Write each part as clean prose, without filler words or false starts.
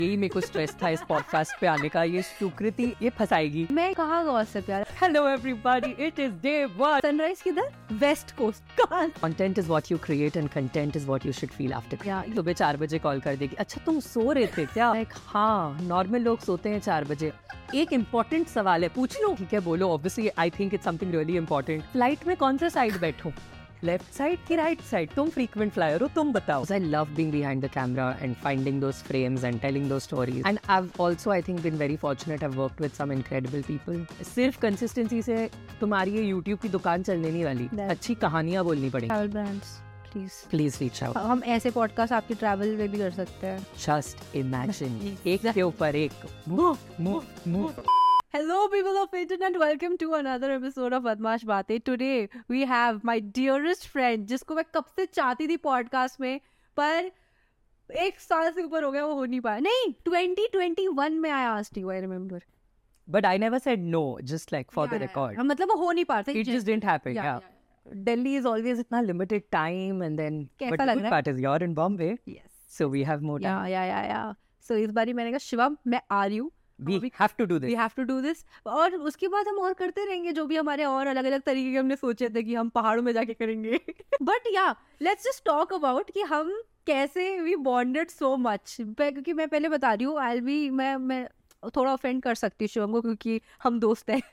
यही मेरे को स्ट्रेस था इस पॉडकास्ट पे आने का। ये सुकृति ये फंसाएगी। मैं कहाँ गॉसिप यार। Hello everybody, it is day 1। Sunrise किधर? West coast. कहाँ? Content is what you create and content is what you should feel after. Yeah. सुबह 4 बजे कॉल कर देगी, अच्छा तुम सो रहे थे क्या? लाइक हाँ, नॉर्मल लोग सोते हैं 4 बजे। एक इम्पोर्टेंट सवाल है, पूछ लो। ठीक है बोलो। Obviously I think it's something really important. Flight में कौन सा साइड बैठो, लेफ्ट साइड की राइट साइड? तुम फ्रीक्वेंट फ्लायर हो, तुम बताओ। I love being behind the camera and finding those frames and telling those stories. And I've also, I think, been very fortunate. I've worked with some incredible people. सिर्फ consistency से तुम्हारी ये YouTube की दुकान चलने नहीं वाली। अच्छी कहानियाँ बोलनी पड़ेंगी। Travel brands Please reach out. हम ऐसे पॉडकास्ट आपकी ट्रैवल में भी कर सकते हैं। Just imagine. एक के ऊपर एक। Move. Hello people of internet, welcome to another episode of बदमाश बातें. Today we have my dearest friend, जिसको मैं कब से चाहती थी पॉडकास्ट में, पर 1 साल से ऊपर हो गया वो हो नहीं पाया। नहीं, 2021 में I asked you, I remember. But I never said no, just like for the record. मतलब वो हो नहीं पा रहा था। It just didn't happen. Yeah. Delhi is always इतना limited time, and then कैसा but the लग good रहा है? part is you're in Bombay, Yes. so we have more time. Yeah. So इस बारी मैंने कहा शिवम मैं आ रही हूँ। We have to do this. We have to do this. और उसके बाद हम और करते रहेंगे जो भी हमारे और अलग अलग तरीके के हमने सोचे थे कि हम पहाड़ों में जाके करेंगे। बट या लेट्स जस्ट टॉक अबाउट कि हम कैसे वी बॉन्डेड सो मच। क्योंकि मैं पहले बता रही हूँ, आई बी मैं थोड़ा ऑफेंड कर सकती हूँ शिवम को क्योंकि हम दोस्त हैं।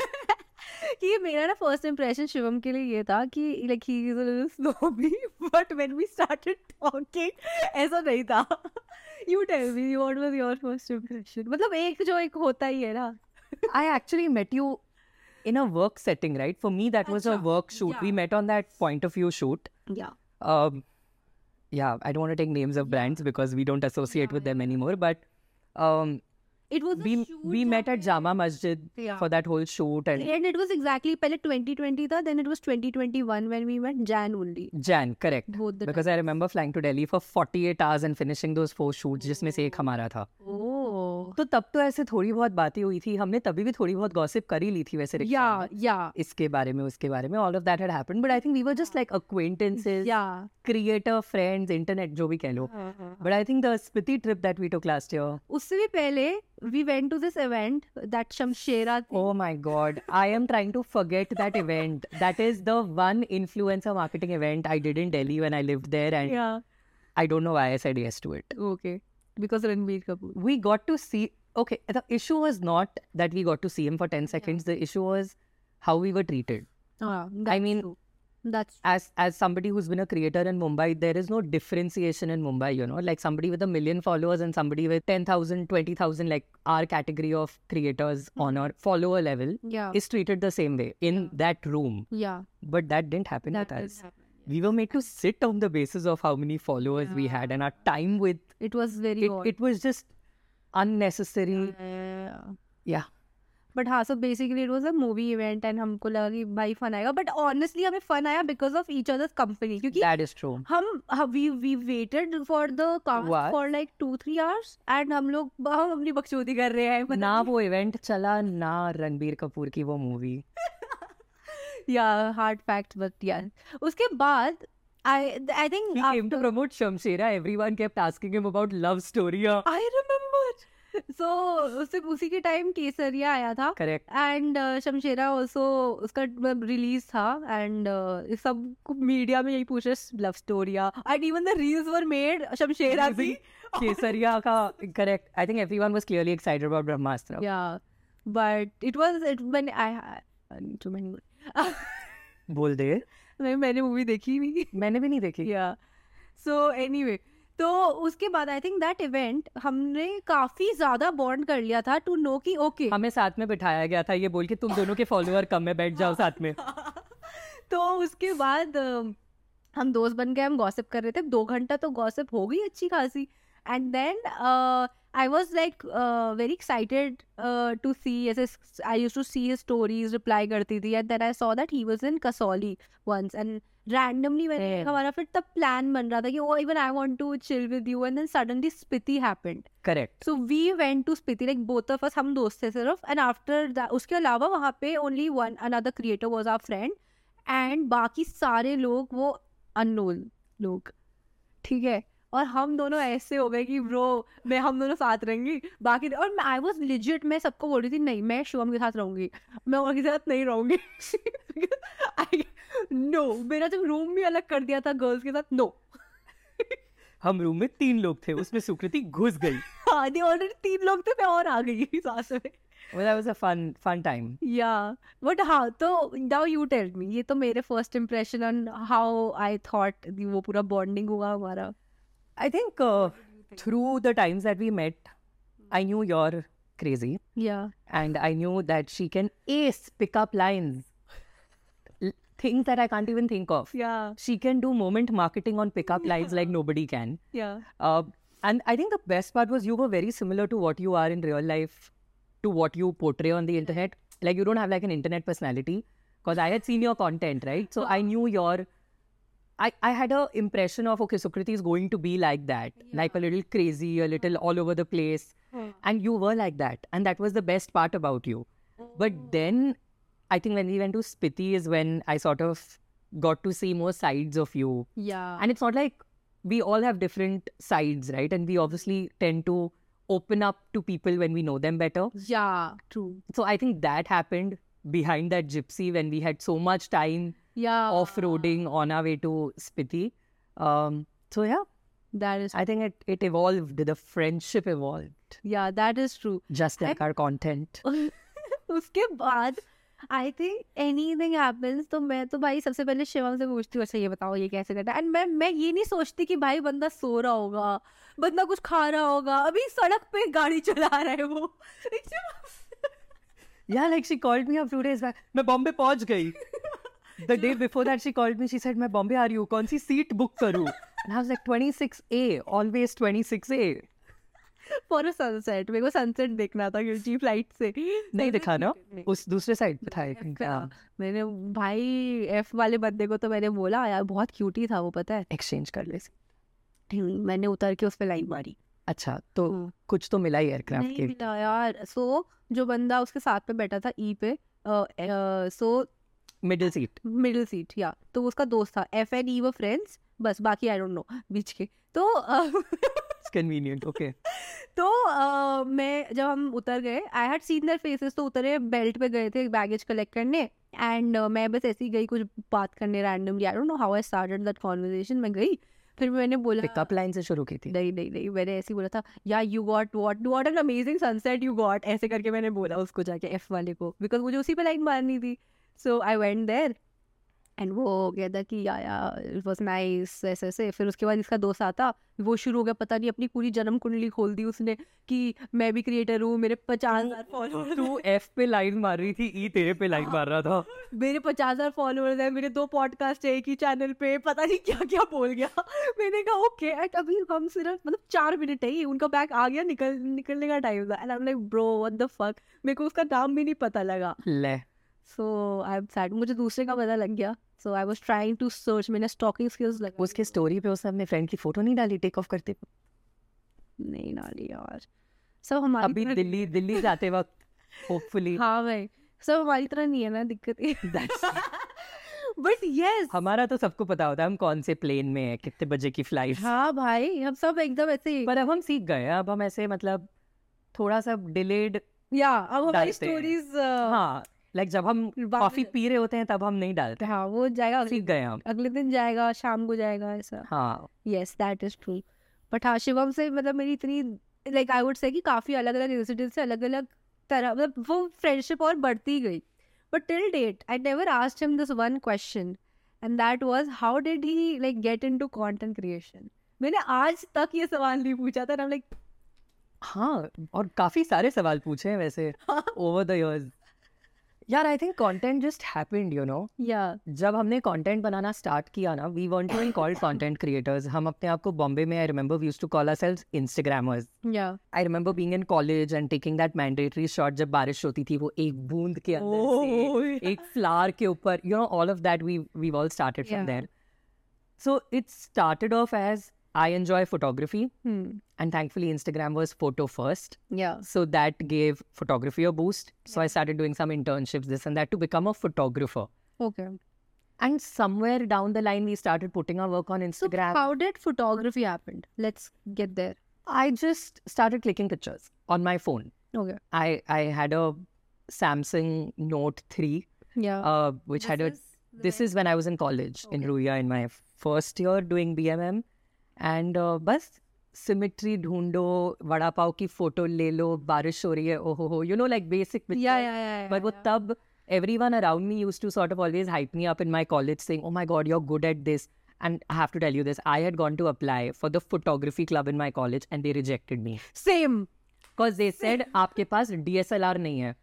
कि मेरा ना फर्स्ट इंप्रेशन शिवम के लिए ये था कि like he is a little snobby, but when we started talking ऐसा नहीं था। You tell me what was your first impression? मतलब एक होता ही है ना। I actually met you in a work setting, right? For me, that was a work shoot. Yeah. We met on that point of view shoot. या Yeah, I don't want to take names of brands because we don't associate with them anymore. But it was we met at Jama Masjid Yeah. for that whole shoot and and it was exactly पहले 2020 था, then it was 2021 when we met Jan only. Jan, correct. Both the Because I remember flying to Delhi for 48 hours and finishing those 4 shoots, जिसमें से एक हमारा था। Oh. तो तब तो ऐसे थोड़ी बहुत बातें हुई थी, हमने तभी भी थोड़ी बहुत गॉसिप कर ही ली थी वैसे रिक्शा में। Yeah. इसके बारे में उसके बारे में, all of that had happened, but I think we were just like acquaintances, Yeah. creator friends, internet जो भी कह लो। But I think the Spiti trip that we took last year, उससे भी पहले we went to this event that Shamshera thing. oh my god, I am trying to forget that event. That is the one influencer marketing event I did in Delhi when I lived there, and Yeah. I don't know why I said yes to it. Okay. Because Ranbir Kapoor. We got to see, okay, the issue was not that we got to see him for 10 seconds. The issue was how we were treated. I mean, that's As somebody who's been a creator in Mumbai, there is no differentiation in Mumbai, you know, like somebody with 1 million followers and somebody with 10,000, 20,000, like our category of creators on our follower level yeah. is treated the same way in that room. Yeah. But that didn't happen That with did us. happen. We were made to sit on the basis of how many followers we had, and our time with It was very odd. it was just unnecessary. Yeah. But हाँ, so basically it was a movie event and हमको लगा कि भाई fun आएगा, but honestly हमें fun आया because of each other's company, क्योंकि That is true. we waited for the cast What? for like 2-3 hours and हम अपनी बकचोदी कर रहे हैं। ना वो इवेंट चला ना रणबीर कपूर की वो movie. Yeah, hard fact, but yeah. उसके बाद I think He came to promote Shamshera. Everyone kept asking him about love story. I remember. So उसी के टाइम केसरिया आया था। Correct. एंड शमशेरा ऑल्सो उसका रिलीज था एंड सब मीडिया में यही पूछे लव स्टोरिया and even the reels were made Shamshera भी। केसरिया का correct. I think everyone was clearly excited about Brahmastra. Yeah, but it when I need to memory. बोल दे। मैंने मूवी देखी नहीं। मैंने भी नहीं देखी। Yeah. So anyway, तो उसके बाद आई थिंक दैट इवेंट हमने काफी ज्यादा बॉन्ड कर लिया था टू नो कि ओके हमें साथ में बिठाया गया था ये बोल के तुम दोनों के फॉलोअर कम है, बैठ जाओ साथ में। तो उसके बाद हम दोस्त बन गए, हम गॉसिप कर रहे थे 2 घंटा, तो गॉसिप हो गई अच्छी खासी। And then I was like very excited to see, ऐसे I used to see his stories, reply करती थी। And then I saw that he was in Kasauli once and randomly when हमारा फिर तब प्लान बन रहा था कि even I want to chill with you and then suddenly Spiti happened. Correct. So we went to Spiti, like both of us, हम दोस्त थे सिर्फ। एंड आफ्टर उसके अलावा वहाँ पे only one another creator was our friend and बाकी सारे लोग वो अननोन लोग, ठीक है। और हम दोनों ऐसे हो गए कि ब्रो मैं हम दोनों साथ रहेंगे बाकी। और आई वाज लिजिट, मैं सबको बोल रही थी नहीं मैं शिवम के साथ रहूंगी, मैं और के साथ नहीं रहूंगी। नो, मेरा जब रूम भी अलग कर दिया था गर्ल्स के साथ, नो। हम रूम में 3 लोग थे, उसमें सुकृति घुस गई। हाँ, ऑलरेडी 3 लोग थे, मैं और आ गई साथ में। Well, that was a fun time. Yeah, but हाँ, तो now you tell me, ये तो मेरे first impression on how I thought वो पूरा bonding हुआ हमारा। I think through the times that we met, I knew you're crazy, Yeah, and I knew that she can ace pickup lines, things that I can't even think of. yeah, She can do moment marketing on pickup lines like nobody can. yeah, And I think the best part was you were very similar to what you are in real life, to what you portray on the internet. Like you don't have like an internet personality, because I had seen your content, right? So I knew I had a impression of, okay, Sukriti is going to be like that, like a little crazy, a little all over the place. And you were like that. And that was the best part about you. But then I think when we went to Spiti is when I sort of got to see more sides of you. yeah, And it's not like we all have different sides, right? And we obviously tend to open up to people when we know them better. yeah, true. So I think that happened behind that gypsy when we had so much time Yeah, off-roading on our way to Spiti. So yeah, that is, I think it evolved. The friendship evolved, yeah, that is true। just like our content. उसके बाद I think anything happens तो मैं तो भाई सबसे पहले शिवम से पूछती हूँ, अच्छा ये बताओ ये कैसे करना है। एंड मैं ये नहीं सोचती कि भाई बंदा सो रहा होगा, बंदा कुछ खा रहा होगा, अभी सड़क पे गाड़ी चला रहा है वो। Yeah, like she called me a few days back. मैं बॉम्बे पहुंच गई. The day before that she called me. She said, मैं बॉम्बे आ रही हूँ. कौन सी सीट बुक करूँ? And I was like 26A, always 26A. For a sunset, मेरे को सनसेट देखना था क्योंकि फ्लाइट से नहीं दिखा ना, उस दूसरे साइड पे था I think. मैंने भाई एफ वाले बंदे को तो मैंने बोला यार बहुत क्यूटी था वो, पता है। एक्सचेंज कर ले. मैंने उतर के उस पे लाइन मारी। अच्छा, तो कुछ तो मिला ही एयरक्राफ्ट नहीं के. मिला यार। सो जो बंदा उसके साथ पे बैठा था ई पे, so middle seat. Middle seat, या तो उसका दोस्त था, एफ एंड ई वो फ्रेंड्स, बस बाकी आई डोंट नो बीच के। तो कन्वीनियंट. ओके. तो मैं जब हम उतर गए, I had seen their faces, तो उतरे बेल्ट पे गए थे बैगेज कलेक्ट करने। एंड मैं बस ऐसे ही गई कुछ बात करने randomly, I don't know how I started that conversation. मैं गई, फिर मैंने बोला पिकअप लाइन से शुरू की थी. नहीं नहीं नहीं, मैंने ऐसे ही बोला था yeah you got what an amazing sunset you got, ऐसे करके मैंने बोला उसको जाके एफ वाले को, बिकॉज मुझे उसी पे लाइन मारनी थी। So I went there and वो कहता कि या इट वाज नाइस ऐसे ऐसे। फिर उसके बाद इसका दोस्त आता, वो शुरू हो गया, पता नहीं अपनी पूरी जन्म कुंडली खोल दी उसने कि मैं भी क्रिएटर हूँ, मेरे 50,000 फॉलोअर्स। तू एफ पे लाइन मार रही थी, ई तेरे पे लाइन मार रहा था. मेरे 50,000 फॉलोअर्स हैं, मेरे 2 पॉडकास्ट है एक ही चैनल पे, पता नहीं क्या क्या बोल गया। मैंने कहा ओके, एंड अभी हम सिर्फ मतलब 4 मिनट है ही, उनका बैग आ गया, निकलने का टाइम था। And I am like bro what the fuck, मेरे को उसका नाम भी नहीं पता लगा। ले. सो आई एम सैड, मुझे दूसरे का पता लग गया। So I was trying to search, मैंने स्टॉकिंग स्किल्स लगा। उसके स्टोरी पे उसने अपने फ्रेंड की फोटो नहीं डाली टेक ऑफ करते? नहीं डाली यार, सब हमारी अभी तरह- दिल्ली जाते वक्त होपफुली. हाँ भाई, सब हमारी तरह नहीं है ना, दिक्कत है। बट यस, हमारा तो सबको पता होता है हम कौन से प्लेन में है, कितने बजे की फ्लाइट. हाँ भाई, हम सब एकदम ऐसे, पर अब हम सीख गए हैं, अब हम ऐसे मतलब थोड़ा सा डिलेड. या अब हमारी डालते हैं. स्टोरीज, हाँ, लाइक जब हम बाद कॉफी में- पी रहे होते हैं तब हम नहीं डालते. हाँ वो जाएगा, सीख गए हम. अगले दिन जाएगा, शाम को जाएगा, ऐसा। हाँ. Yes that is true. But हाँ, शिवम से मतलब मेरी इतनी लाइक आई वुड से कि काफ़ी अलग अलग इंसिडेंट से अलग अलग तरह मतलब वो फ्रेंडशिप और बढ़ती गई। But till date I never asked him this one question, and that was how did he like get into content creation. मैंने आज तक ये सवाल नहीं पूछा था, लाइक हाँ, और काफी सारे सवाल पूछे हैं वैसे ओवर द इयर्स. यार I think content just happened, you know. Yeah जब हमने कंटेंट बनाना स्टार्ट किया ना, we want to be called content creators. हम अपने आप को बॉम्बे में, I remember we used to call ourselves instagrammers. Yeah I remember being in college and taking that mandatory shot जब बारिश होती थी, वो एक बूंद के अंदर से एक फ्लावर के ऊपर, you know, all of that we all started from there. So it started off as I enjoy photography, and thankfully Instagram was photo first. या So that gave photography a boost. So I started doing some internships, this and that, to become a photographer. Okay And somewhere down the line, we started putting our work on So Instagram. how did photography happen? Let's get there. I just started clicking pictures on my phone. Okay. I had a Samsung Note 3, Yeah. which had a... This is when I was in college in Ruia in my first year doing BMM. And bas symmetry ढूंढो, vada pav ki photo ले लो, बारिश हो रही है, oh ho ho, you know, like basic pictures. Yeah. But wo tab, everyone around me used to sort of always hype me up in my college saying, oh my God, you're good at this. And I have to tell you this, I had gone to apply for the photography club in my college and they rejected me. Same. Because they said, आपके पास DSLR नहीं है.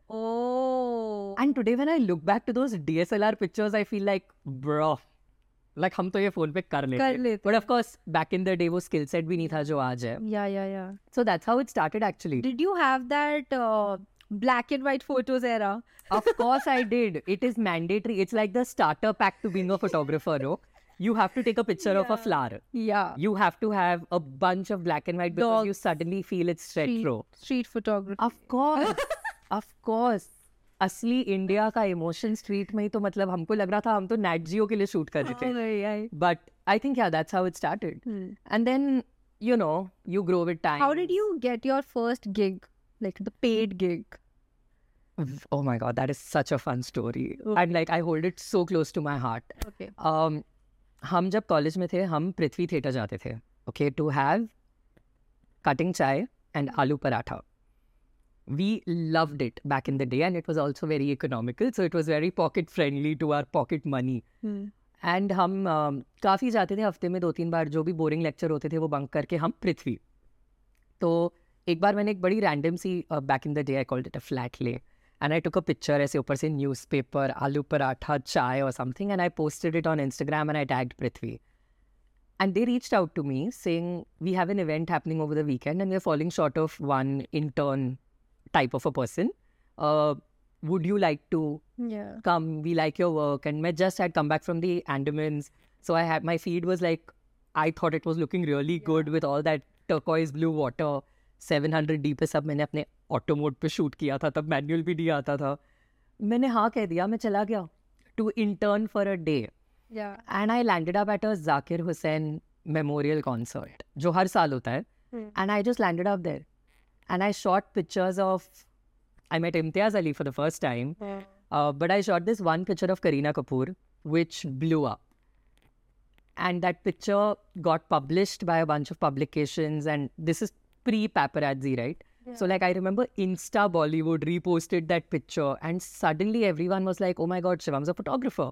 Oh. And today when I look back to those DSLR pictures, I feel like, bro, like हम तो ये phone पे कर लेते. But of course, back in the day, वो skill set भी नहीं था जो आज है. Yeah. So that's how it started actually. Did you have that black and white photos era? Of course I did. It is mandatory. It's like the starter pack to being a photographer, no? You have to take a picture of a flower. Yeah. You have to have a bunch of black and white because you suddenly feel it's retro. Street photography. Of course. Of course. असली India का emotion street में ही तो मतलब हमको लग रहा था हम तो Nat Geo के लिए शूट कर रहे थे. But I think that's how it started. And then you know you grow with time. How did you get your first gig, like the paid gig? Oh my God, that is such a fun story. And like I hold it so close to my heart. Okay. हम जब college में थे हम पृथ्वी theatre जाते थे. Okay, to have cutting chai and aloo paratha. We loved it back in the day and it was also very economical. So it was very pocket friendly to our pocket money. And हम काफ़ी जाते थे हफ्ते में 2-3 बार जो भी boring lecture होते थे वो बंक करके हम पृथ्वी. तो एक बार मैंने एक बड़ी रैंडम सी back in the day I called it a flat lay and I took a picture ऐसे ऊपर से न्यूज़पेपर आलू पराठा चाय और something and I posted it on Instagram and I tagged Prithvi. And they reached out to me saying, we have an event happening over the weekend and we're falling short of one intern type of a person. Would you like to come? We like your work. And I just had come back from the Andamans. So I had, my feed was like, I thought it was looking really good with all that turquoise blue water. 700D पे सब मैंने अपने auto mode पे shoot किया था, तब manual भी नहीं आता था. मैंने हाँ कह दिया, मैं चला गया to intern for a day. Yeah. And I landed up at a Zakir Hussain memorial concert, जो हर साल होता है. And I just landed up there. And I shot pictures of, I met Imtiaz Ali for the first time. But I shot this one picture of Kareena Kapoor, which blew up. And that picture got published by a bunch of publications. And this is pre-paparazzi, right? Yeah. So like I remember Insta Bollywood reposted that picture. And suddenly everyone was like, oh my God, Shivam's a photographer.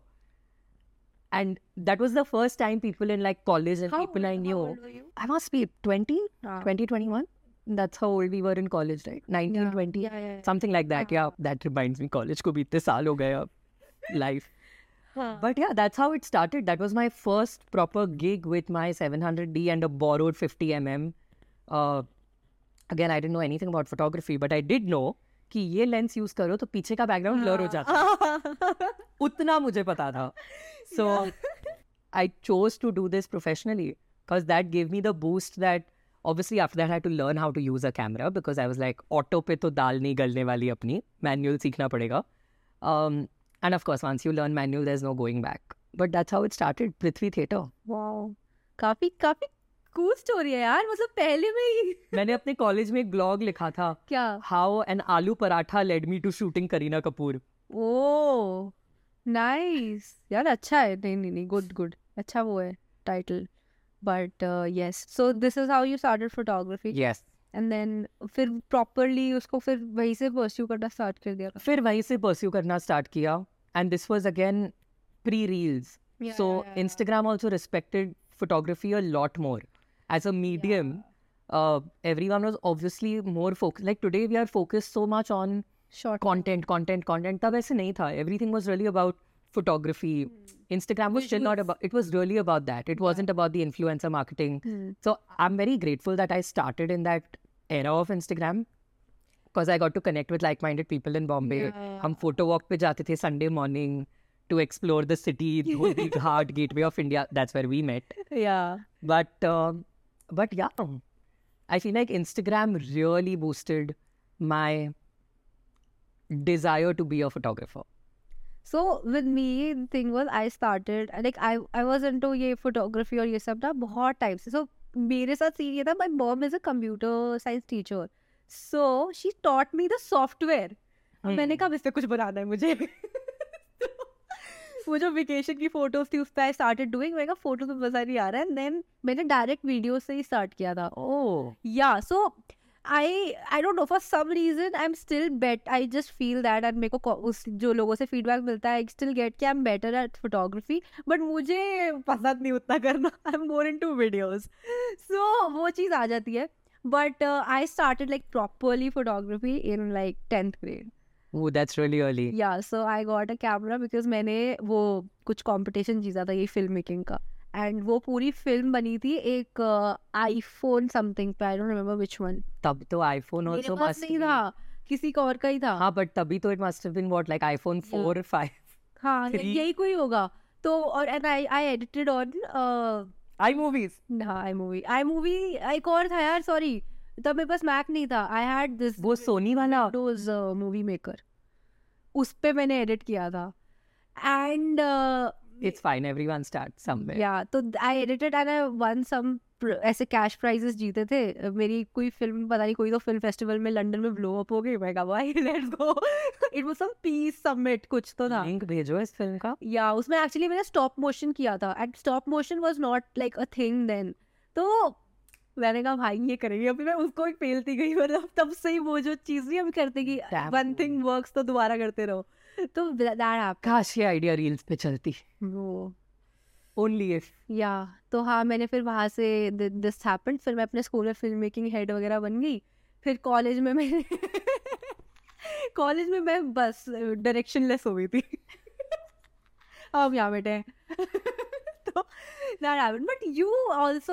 And that was the first time people in like college and people I knew. How old were you? I must be 20, 20, 21. That's how old we were in college, right? 19, 20, something like that. Yeah, that reminds me, college ko bhi itne saal ho gaye ab, life. But yeah, that's how it started. That was my first proper gig with my 700D and a borrowed 50mm. Again, I didn't know anything about photography, but I did know कि ये lens use करो तो पीछे का background blur हो जाता है. उतना मुझे पता था. So I chose to do this professionally because that gave me the boost that obviously after that I had to learn how to use a camera because I was like auto पे तो दाल नहीं गलने वाली अपनी, manual सीखना पड़ेगा. And of course once you learn manual there's no going back. But that's how it started, Prithvi Theatre. Wow. काफी cool story है यार, मतलब पहले में ही. मैंने अपने कॉलेज में एक ब्लॉग लिखा था. क्या? How an aloo paratha led me to shooting Kareena Kapoor. Oh, nice. यार अच्छा है. नहीं, good. अच्छा वो है title. But yes, so this is how you started photography. Yes. And then फिर properly उसको फिर वहीं से pursue करना start कर दिया. फिर वहीं से pursue करना start किया. And this was again pre-reels. So Instagram also respected photography a lot more. As a medium, everyone was obviously more focused. Like today we are focused so much on short content. तब ऐसे नहीं था. Everything was really about photography. Instagram was still not about, it was really about that. It wasn't about the influencer marketing. So I'm very grateful that I started in that era of Instagram because I got to connect with like-minded people in Bombay. हम photo walk पे जाते थे Sunday morning to explore the city, Dholdi Ghat, Gateway of India. That's where we met. Yeah. But yeah, I feel like Instagram really boosted my desire to be a photographer. So with me, the thing was I started like I was into ये photography और ये सब ना बहुत time से. So मेरे साथ scene ये था, my mom is a computer science teacher, so she taught me the software. मैंने कहा इससे कुछ बनाना है मुझे. वो जो वेकेशन की फोटोज थी उस पे आई स्टार्टेड डूइंग. मैंने कहा फोटो तो मजा नहीं आ रहा है. देन मैंने डायरेक्ट वीडियो से ही स्टार्ट किया था. Oh. या सो I don't know, for some reason I'm still I just feel that, and मेरे को उस जो लोगों से फीडबैक मिलता है I still get कि I'm better at photography, but मुझे पसंद नहीं उतना करना. I'm more into videos. So वो चीज़ आ जाती है. But I started like properly photography in like 10th grade. Oh, that's really early. Yeah, so I got a camera because मैंने वो कुछ competition जीता था ये फिल्म मेकिंग का. एंड वो पूरी फिल्म बनी थी एक आईफोन समथिंग पे. I don't remember which one. तब तो आईफोन मेरे also पास must नहीं be. था, किसी का और का ही था. हाँ, but तभी तो it must have been what, like iPhone 4 or 5. हाँ, 3. यही कोई होगा. तो और and I edited on iMovies. हाँ आई मूवी एक और था यार, सॉरी. तब मेरे पास मैक नहीं था. आई हैड दिस वो सोनी वाला. Windows movie maker. उस पे मैंने एडिट किया था. And It's fine, everyone starts somewhere. या तो I edited and I won some ऐसे कैश प्राइजेस जीते थे. मेरी कोई फिल्म पता नहीं, कोई तो फिल्म फेस्टिवल में लंदन में ब्लो अप हो गई. मैं कहा भाई let's go. It was some peace summit कुछ तो था. लिंक भेजो इस फिल्म का. या उसमें एक्चुअली मैंने स्टॉप मोशन किया था and stop motion was not like a thing then. तो मैंने कहा भाई ये करेंगे. अभी मैं उसको एक पेलती गई, मतलब तब से ही वो जो चीज़ नहीं अभी करते कि वन थिंग वर्क्स तो दोबारा करते रहो. तो दैट हैपेंड. काश ये आइडिया रील्स पे चलती. वो Only if. या तो हाँ, मैंने फिर वहाँ से दिस हैपेंड. फिर मैं अपने स्कूल में फिल्म मेकिंग हेड वगैरह बन गई. फिर कॉलेज में मैं कॉलेज में मैं बस डायरेक्शन लेस हो गई थी. अब यहाँ बैठे हैं. तो that happened. But you also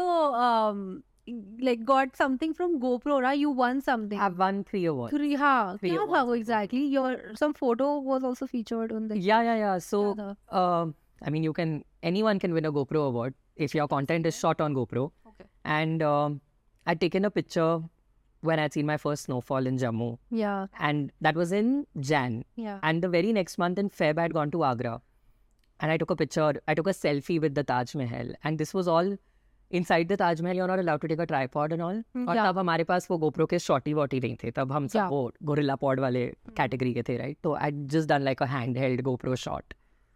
like got something from GoPro, right? You won something. I've won 3 awards. हाँ, Three क्या था awards. वो exactly? Your some photo was also featured on the. Yeah. So, क्या था? I mean, anyone can win a GoPro award if your content is shot on GoPro. Okay. And I'd taken a picture when I'd seen my first snowfall in Jammu. Yeah. And that was in Jan. Yeah. And the very next month in Feb, I'd gone to Agra. And I took a picture, I took a selfie with the Taj Mahal. And this was all inside the Taj Mahal. You're not allowed to take a tripod and all. और Yeah. तब हमारे पास वो GoPro के शॉटी worthy नहीं थे. तब हम सब Yeah. वो गोरिल्ला पॉड वाले कैटेगरी के थे, right? तो I'd just done like a handheld GoPro shot.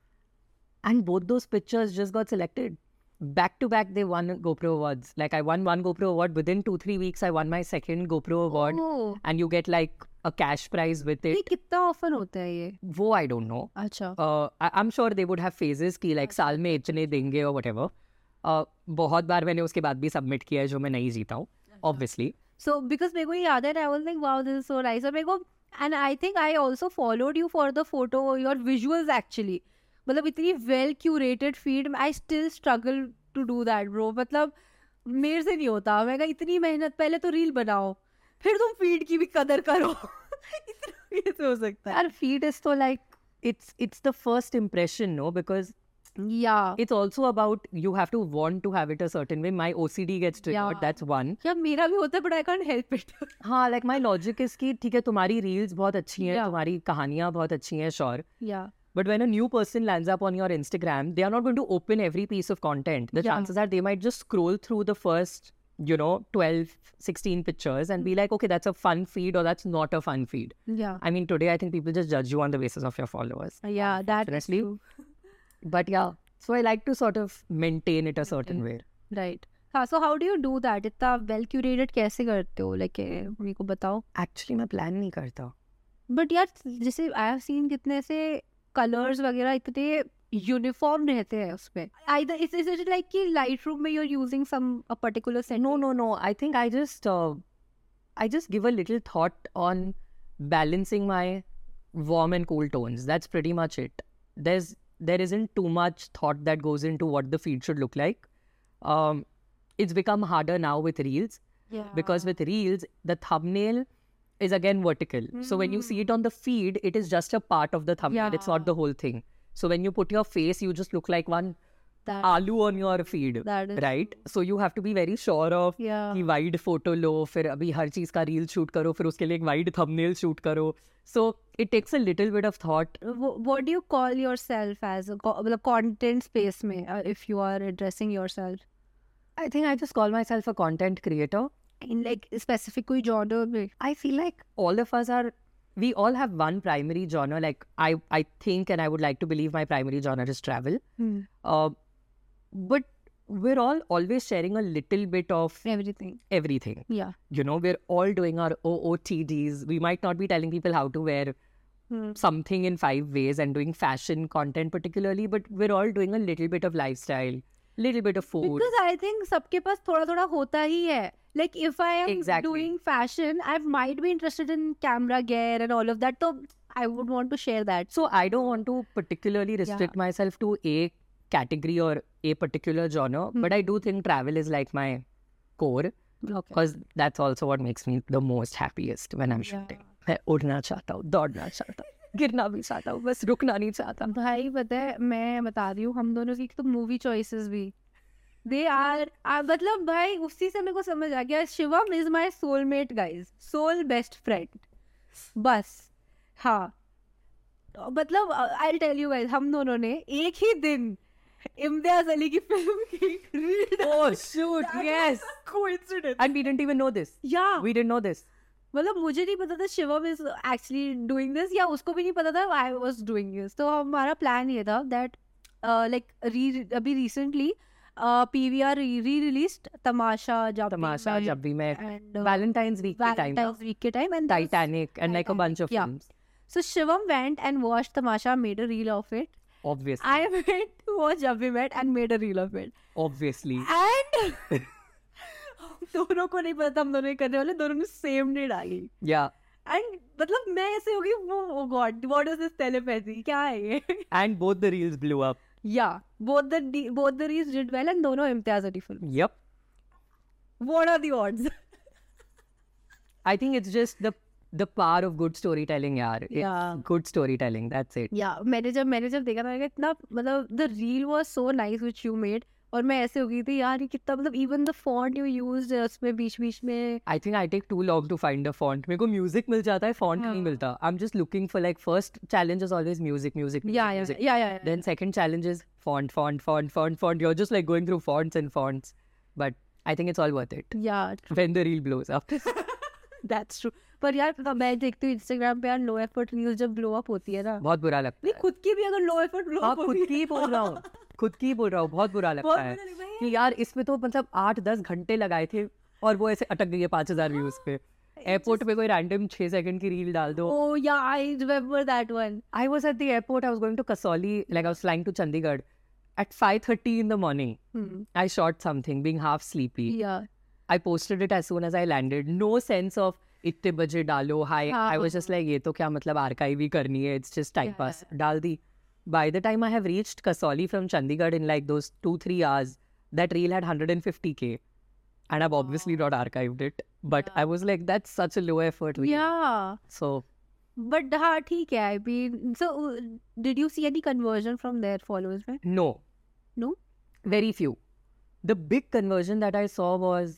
And both those pictures just got selected. Back to back, they won GoPro awards. Like I won one GoPro award. Within 2-3 weeks, I won my second GoPro award. Oh. And you get like a cash prize with ये it. कितना often होता है ये? वो I don't know. अच्छा. I'm sure they would have phases कि like साल में इतने देंगे or whatever. बहुत बार मैंने उसके बाद भी सबमिट किया है जो मैं नहीं जीता हूँ, obviously. So because मेरे को ये याद है, I was like wow, this is so nice. और मेरे को, and I think I also followed you for the photo, your visuals actually. मतलब इतनी well curated feed, I still struggle to do that bro. मतलब मेरे से नहीं होता. मैं कहा इतनी मेहनत, पहले तो रील बनाओ, फिर तुम फीड की भी कदर करो. इतना कैसे हो सकता है? यार feed is तो like it's the first impression, no? Because Yeah. it's also about you have to want to have it a certain way. My OCD gets triggered. Yeah. That's one. या मेरा भी होता है, but I can't help it. हाँ, like my logic is कि ठीक है तुम्हारी reels बहुत अच्छी हैं, Yeah. तुम्हारी कहानियाँ बहुत अच्छी हैं, sure. Yeah. But when a new person lands up on your Instagram, they are not going to open every piece of content. The Yeah. chances are they might just scroll through the first, 12, 16 pictures and be like, okay, that's a fun feed or that's not a fun feed. Yeah. I mean, today I think people just judge you on the basis of your followers. Yeah, that is Honestly. true. But yeah, so I like to sort of maintain it a certain way. Right. हाँ, so how do you do that? इतना well curated कैसे करते हो? Like मेरे को बताओ. Actually, मैं plan नहीं करता. But यार जैसे I have seen कितने से colors वगैरह इतने uniform रहते हैं उसमें. Either is it like कि Lightroom में you're using a particular setting? No. I think I just give a little thought on balancing my warm and cool tones. That's pretty much it. There isn't too much thought that goes into what the feed should look like. It's become harder now with Reels. Yeah. Because with Reels, the thumbnail is again vertical. So when you see it on the feed, it is just a part of the thumbnail. It's not the whole thing. So when you put your face, you just look like one That आलू on your feed, that is right? So you have to be very sure of yeah. कि wide photo लो, फिर अभी हर चीज का reel shoot करो, फिर उसके लिए एक wide thumbnail shoot करो. So it takes a little bit of thought. What do you call yourself as a मतलब content space में if you are addressing yourself I think I just call myself a content creator. in like specific कोई genre में? I feel like all of us are, we all have one primary genre. Like I think and I would like to believe my primary genre is travel. But we're all always sharing a little bit of Everything. everything. Yeah. You know, we're all doing our OOTDs. We might not be telling people how to wear something in 5 ways and doing fashion content particularly, but we're all doing a little bit of lifestyle, little bit of food. Because I think सबके पास थोड़ा थोड़ा होता ही है. Like if I am Exactly. doing fashion, I might be interested in camera gear and all of that. So I would want to share that. So I don't want to particularly restrict myself to a category or a particular genre, but I do think travel is like my core Okay. because that's also what makes me the most happiest when I'm shooting. मैं उड़ना चाहता हूँ, दौड़ना चाहता हूँ, गिरना भी चाहता हूँ, बस रुकना नहीं चाहता. भाई पता है मैं बता रही हूँ हम दोनों की तो मूवी चॉइसेस भी दे आर मतलब भाई उसी से मेरे को समझ आ गया Shivam is my soulmate guys soul best friend बस हाँ मतलब आई टेल यू गाइस हम दोनों ने एक ही दिन इम्तियाज अली की फिल्म की read Oh shoot, yes. Coincidence And we didn't even know this. या We didn't know this. मतलब मुझे नहीं पता था Shivam is actually doing this या उसको भी नहीं पता था आई वाज डूइंग दिस तो हमारा प्लान ये था दैट लाइक अभी recently PVR re released Tamasha Tamasha जब भी मैं and Valentine's week के time Valentine's week के time and Titanic and like a bunch of yeah. films. so Shivam went and watched Tamasha, made a reel of it. Obviously. I went to watch Jab We Met and made a reel of it. Obviously. And दोनों को नहीं पता था हम दोनों ही करने वाले दोनों ने सेम ने डाली Yeah. एंड मतलब मैं ऐसे हो गई वो god what is this telepathy क्या है ये And both the reels blew up. या both the reels did well and दोनों Imtiaz Ali film Yep. What are the odds I think it's just the power of good storytelling, yaar. It's Yeah. good storytelling. That's it. या मैंने जब देखा था इतना मतलब the reel was so nice which you made और मैं ऐसे हो गई थी यार ये कितना मतलब even the font you used उसमें बीच में I think I take too long to find a font. मेरे को music मिल जाता है, font नहीं मिलता. I'm just looking for like first challenge is always music. या Then second challenge is font. You're just like going through fonts and fonts. But I think it's all worth it या when the reel blows up. That's true पर यार मैं देखती हूँ Instagram पे यार low effort reels जब blow up होती है ना बहुत बुरा लगता नहीं है. खुद की भी अगर लो एफर्ट ब्लो हाँ, अप खुद की ही बोल रहा हूँ. बहुत बुरा लगता है कि यार इसमें तो मतलब 8-10 घंटे लगाए थे और वो ऐसे अटक गई है 5,000 व्यूज पे. एयरपोर्ट पे कोई रैंडम 6 सेकंड की रील डाल दो. Oh yeah, I remember that one. I was at the airport. I was going to Kasauli, like I was flying to Chandigarh. At 5:30 in the morning, I shot something, being half sleepy. Yeah. I posted it as soon as I landed. No sense of इतने बजे डालो. I was just like, ये तो क्या मतलब archive ही करनी है. It's just time pass. डाल दी. By the time I have reached Kasauli from Chandigarh in like those 2-3 hours, that reel had 150K. And I've obviously not archived it. But I was like, that's such a low effort reel. Yeah. So But हाँ ठीक है. I mean, so did you see any conversion from their followers में? no. No? Very few. The big conversion that I saw was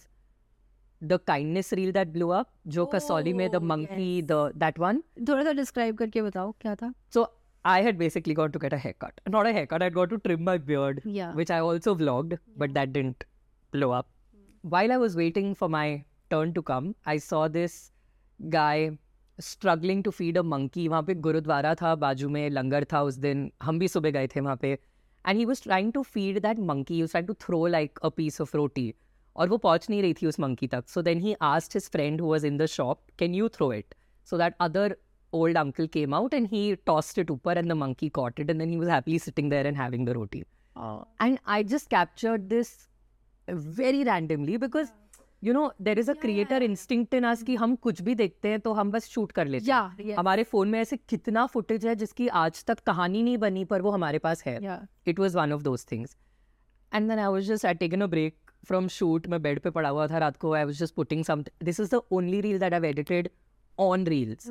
the kindness reel that blew up. Jo Kasauli mein, the monkey, that one. थोड़ा सा describe करके बताओ क्या था? So I had basically got to get a haircut. Not a haircut, I'd got to trim my beard, Yeah. which I also vlogged, but that didn't blow up. While I was waiting for my turn to come, I saw this guy struggling to feed a monkey. वहाँ पे गुरुद्वारा था, बाजू में लंगर था उस दिन. हम भी सुबह गए थे वहाँ पे. And he was trying to feed that monkey. He was trying to throw like a piece of roti. और वो पहुँच नहीं रही थी उस monkey तक. So then he asked his friend who was in the shop, can you throw it? So that other old uncle came out and he tossed it upper and the monkey caught it and then he was happily sitting there and having the roti. And I just captured this very randomly because you know there is a creator instinct in us कि हम कुछ भी देखते हैं तो हम बस shoot कर लेते हैं. Yeah. हमारे फोन में ऐसे कितना फुटेज है जिसकी आज तक कहानी नहीं बनी पर वो हमारे पास है. Yeah. It was one of those things. And then I'd taken a break from shoot. मैं बेड पे पड़ा हुआ था रात को. I was just putting some. This is the only reel that I've edited on reels.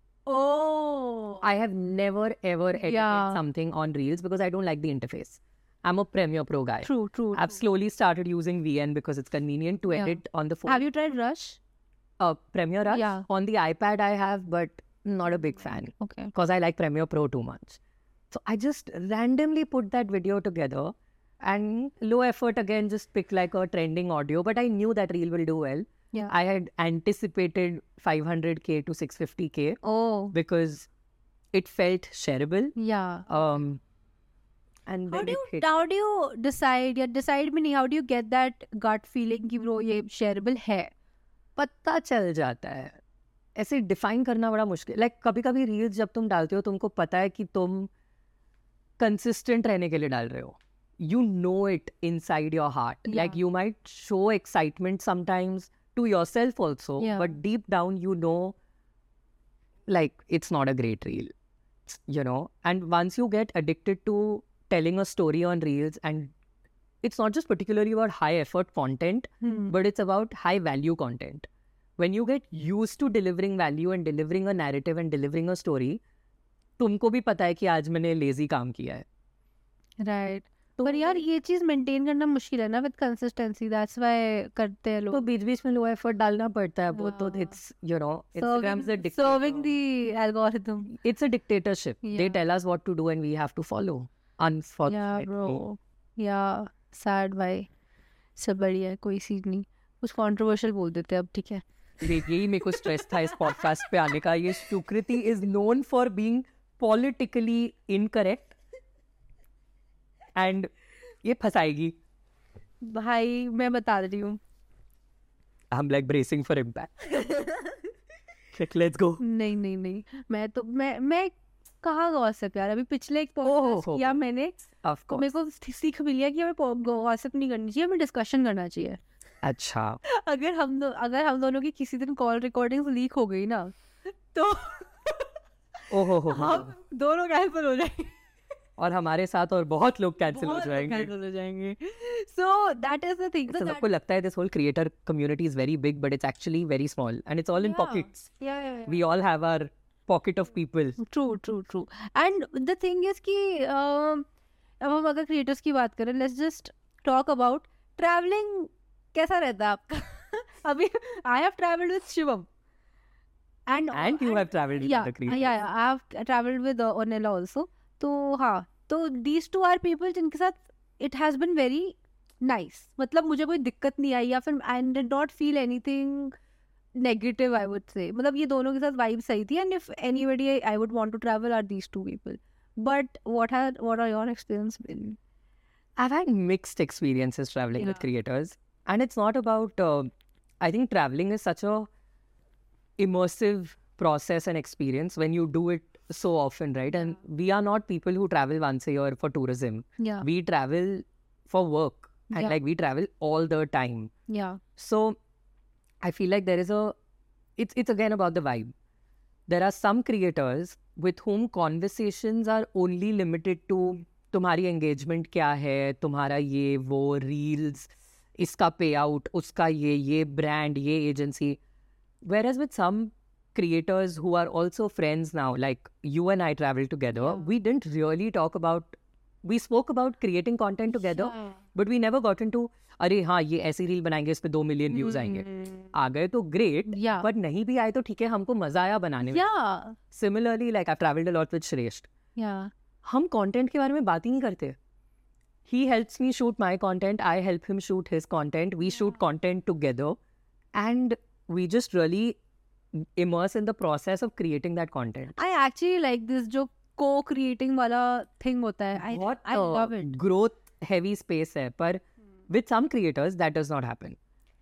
Oh. I have never ever edited Yeah. something on reels because I don't like the interface. I'm a Premiere Pro guy. True. I've slowly started using VN because it's convenient to Yeah. edit on the phone. Have you tried Rush? Premiere Rush? Yeah. On the iPad I have, but not a big fan Okay. because I like Premiere Pro too much. So I just randomly put that video together and low effort again, just pick like a trending audio. But I knew that reel will do well. Yeah. I had anticipated 500K to 650K Oh. because it felt shareable. Yeah. And How then do it you hit. decide भी नहीं, how do you get that gut feeling कि bro ये shareable है? पता चल जाता है. ऐसे डिफाइन करना बड़ा मुश्किल. लाइक कभी कभी रील्स जब तुम डालते हो तुमको पता है कि तुम कंसिस्टेंट रहने के लिए डाल रहे हो. You know it inside your heart. Like Yeah. you might show excitement sometimes to yourself also, Yeah. but deep down you know like it's not a great reel, you know. And once you get addicted to telling a story on reels, and it's not just particularly about high effort content, but it's about high value content. When you get used to delivering value and delivering a narrative and delivering a story, तुमको भी पता है कि आज मैंने lazy काम किया है. Right. पर यार ये चीज मेंटेन करना मुश्किल है ना विद कंसिस्टेंसी, दैट्स व्हाई करते हैं तो लोग. बीच बीच में लो एफर्ट डालना पड़ता है. वो तो हाँ. It's you know Instagram's a Serving dictator. the algorithm. It's a dictatorship. They Yeah. tell us what to do and we have to follow. Yeah, Unfortunately. bro. Yeah, sad भाई. सब बढ़िया है, कोई चीज नहीं. कुछ कंट्रोवर्शियल बोल देते हैं अब, ठीक है. यही मेरे को स्ट्रेस था इस पॉडकास्ट पे आने का. ये Sukriti is known for being politically incorrect and ये फंसाएगी. भाई मैं बता रही हूँ. I'm like bracing for impact. Let's go. नहीं मैं कहाँ गॉसिप यार. अभी पिछले एक पॉडकास्ट ओह, किया मैंने, Of तो course. मेरे को सीख मिली है कि हमें गॉसिप नहीं करनी चाहिए, हमें डिस्कशन करना चाहिए. अच्छा. अगर हम दोनों की किसी दिन कॉल रिकॉर्डिंग्स लीक हो गई ना, तो ओहो हो. हम दोनों कैंसिल हो जाएंगे. और हमारे साथ और बहुत लोग कैंसिल हो बहुत जाएंगे. cancel हो जाएंगे. So that is the thing. So सबको लगता है this whole creator community is very big, but it's actually very small and it's all in pockets. yeah. We all have our pocket of people. True. And the thing is कि अब हम अगर creators की बात करें, let's just talk about traveling. कैसा रहता है आपका? अभी I have traveled with Shivam. And you have traveled with yeah, the creators. yeah, I have traveled with Ornella also. तो हाँ, तो these two are people जिनके साथ it has been very nice. मतलब मुझे कोई दिक्कत नहीं आई, या फिर I did not feel anything negative, I would say. मतलब ये दोनों के साथ vibe सही थी. And if anybody I would want to travel are these two people. But what are your experience been? I've had mixed experiences traveling with Yeah. creators, and it's not about. I think traveling is such a immersive process and experience when you do it so often, right? And we are not people who travel once a year for tourism. Yeah. We travel for work, and Yeah. like we travel all the time. Yeah. So I feel like there is it's again about the vibe. There are some creators with whom conversations are only limited to तुम्हारी engagement क्या है, तुम्हारा ये वो reels, इसका payout, उसका ये brand, ये agency. Whereas with some creators who are also friends now, like you and I traveled together, we didn't really talk about, we spoke about creating content together, but we never got into अरे हाँ ये ऐसी reel बनाएंगे इस पे 2 million views आएंगे. आ गए तो great, Yeah. but नहीं भी आए तो ठीक है, हमको मजा आया बनाने में. Yeah. Similarly, like I've traveled a lot with Shrestha. Yeah. हम content के बारे में बात ही नहीं करते. He helps me shoot my content, I help him shoot his content, we shoot content together, and we just really immerse in the process of creating that content. I actually like this जो co-creating वाला thing होता है. I love it. Growth heavy space है, पर with some creators that does not happen.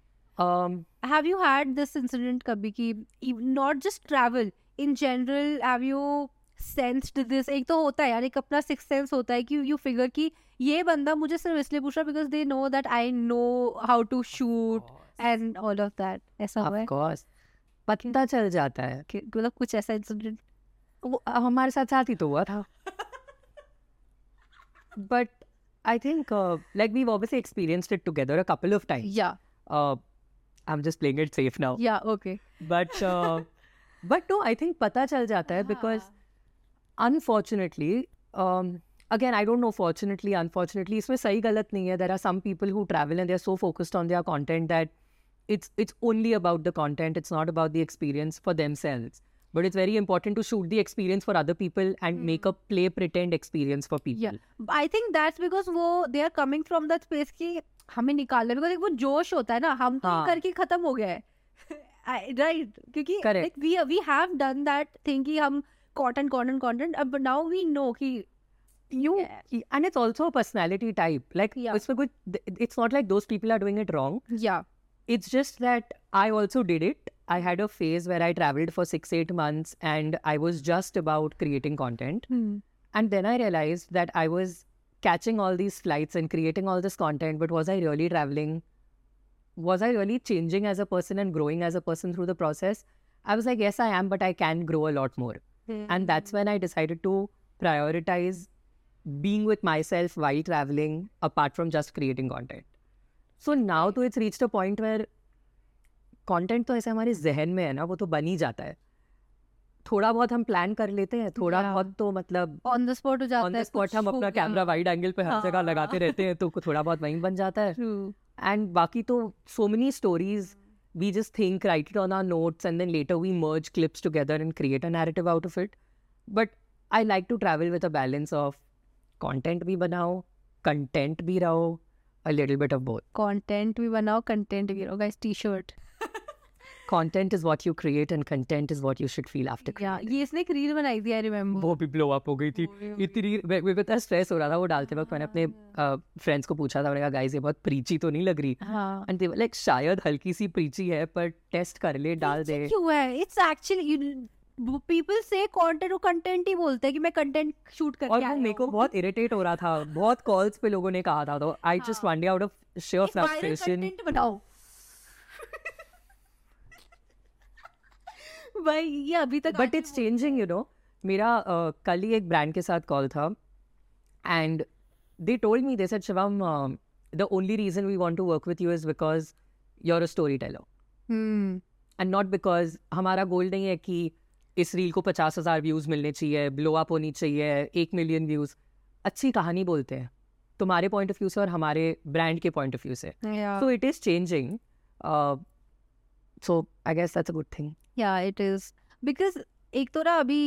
Have you had this incident कभी कि not just travel in general, have you sensed this? एक तो होता है यार, एक अपना sixth sense होता है कि you figure कि ये बंदा मुझे सिर्फ इसलिए पूछ रहा because they know that I know how to shoot and all of that. ऐसा हुआ है? Of course. पता चल जाता है. मतलब कुछ ऐसा incident? वो हमारे साथ ही तो हुआ था. But I think like we've obviously experienced it together a couple of times. Yeah. I'm just playing it safe now. Yeah, okay. But no, I think पता चल जाता है because unfortunately again, I don't know, fortunately, unfortunately, इसमें सही गलत नहीं है. There are some people who travel and they're so focused on their content that it's only about the content. It's not about the experience for themselves. But it's very important to shoot the experience for other people and make a play pretend experience for people. Yeah, I think that's because they are coming from that space कि हमें निकालना, because वो जोश होता है ना, हम तो हाँ. करके खत्म हो गया है. Right, क्योंकि Correct. like we have done that thing कि हम content, but now we know कि And it's also a personality type. Like, Yeah. it's not like those people are doing it wrong. yeah. It's just that I also did it. I had a phase where I traveled for 6-8 months and I was just about creating content. And then I realized that I was catching all these flights and creating all this content, but was I really traveling? Was I really changing as a person and growing as a person through the process? I was like, yes, I am, but I can grow a lot more. And that's when I decided to prioritize being with myself while traveling, apart from just creating content. So now तो it's reached a point where content तो ऐसे हमारे जहन में है ना, वो तो बन ही जाता है. थोड़ा बहुत हम प्लान कर लेते हैं, थोड़ा Yeah. बहुत तो मतलब On the spot हो जाता है. ऑन द स्पॉट कुछ हम हो अपना गया. कैमरा वाइड एंगल पे हर जगह लगाते रहते हैं, तो थोड़ा बहुत वहीं बन जाता है. True. And बाकी तो so many stories, we just think, write it on our notes, and then later we merge clips together and create a narrative out of it. But I like to travel with a balance of content भी बनाओ, content भी रहो, a little bit of both. Content भी बनाओ, content भी रहो. Guys, t-shirt. Content is what you create and content is what you should feel after Yeah, creating. ये इसने एक रील बनाई थी, I remember. वो भी ब्लो अप हो गई थी. इतनी मेरे को इतना स्ट्रेस हो रहा था वो डालते वक्त. मैंने अपने फ्रेंड्स को पूछा था, मैंने कहा गाइस ये बहुत प्रीची तो नहीं लग रही? हाँ. एंड दे वर लाइक शायद हल्की सी प्रीची है, पर टेस्ट कर ले, डाल दे. क्यों है? It's actually people say content, वो content ही बोलते हैं कि मैं content shoot करके और आया वो मेरे को हूँ. बहुत इरिटेट हो रहा था. बहुत कॉल्स पे लोगों ने कहा था, तो I just one day out of share एक viral फ्रस्ट्रेशन. content बनाओ. भाई ये अभी तक but it's changing, you know. मेरा कल ही एक ब्रांड के साथ कॉल था and they told me, they said Shivam, the only reason we want to work with you is because you are a storyteller and not because हमारा goal नहीं है कि इस रील को 50,000 व्यूज मिलने चाहिए, ब्लो अप होनी चाहिए, 1 मिलियन व्यूज. अच्छी कहानी बोलते हैं तुम्हारे पॉइंट ऑफ व्यू से और हमारे ब्रांड के पॉइंट ऑफ व्यू से. So it is changing. So I guess that's a good thing. Yeah, it is. Because एक तो ना अभी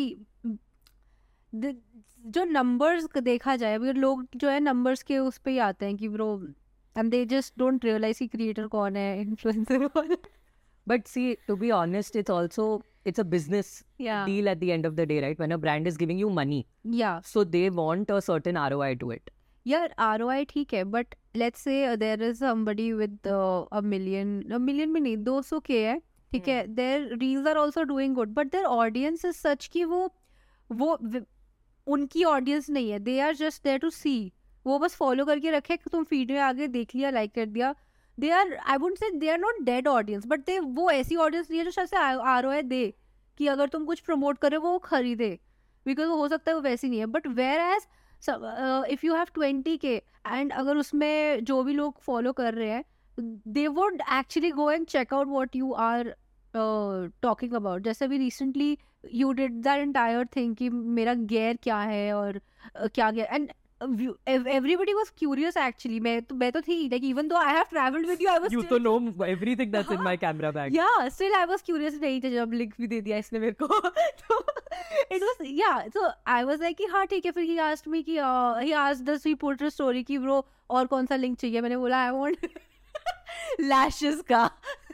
जो नंबर्स देखा जाए, अभी लोग जो है नंबर्स के उस पे ही आते हैं कि bro, and they just don't realise कि क्रिएटर कौन है, इन्फ्लुएंसर कौन है. But see, to be honest, it's a business Yeah. deal at the end of the day, right? When a brand is giving you money, Yeah. so they want a certain ROI to it. यार ROI ठीक है, but let's say there is somebody with a million भी नहीं, 200K है, ठीक है, their reels are also doing good, but their audience is such कि वो उनकी ऑडियंस नहीं है. They are just there to see. वो बस फॉलो करके रखे कि तुम फीड में आगे देख लिया, लाइक कर दिया. They are, I wouldn't say they are not dead audience, but वो ऐसी ऑडियंस नहीं है जो शायद से ROI दे कि अगर तुम कुछ प्रमोट करे वो खरीदे, बिकॉज हो सकता है वो वैसी नहीं है. But whereas if you have 20K and अगर उसमें जो भी लोग फॉलो कर रहे हैं, they would actually go and check out what you are talking about. जैसे अभी recently you did that entire thing कि मेरा गेयर क्या है और क्या gear, and everybody was curious actually. मैं तो थी, like even though I have traveled with you, I was You still, to know everything that's in my camera bag. yeah, still I was curious. नहीं थे जब link भी दे दिया इसने मेरे को. तो it was, yeah, so I was like कि हाँ ठीक है. फिर he asked me कि he asked us, he put a story कि bro और कौन सा लिंक चाहिए. मैंने बोला I want lashes का.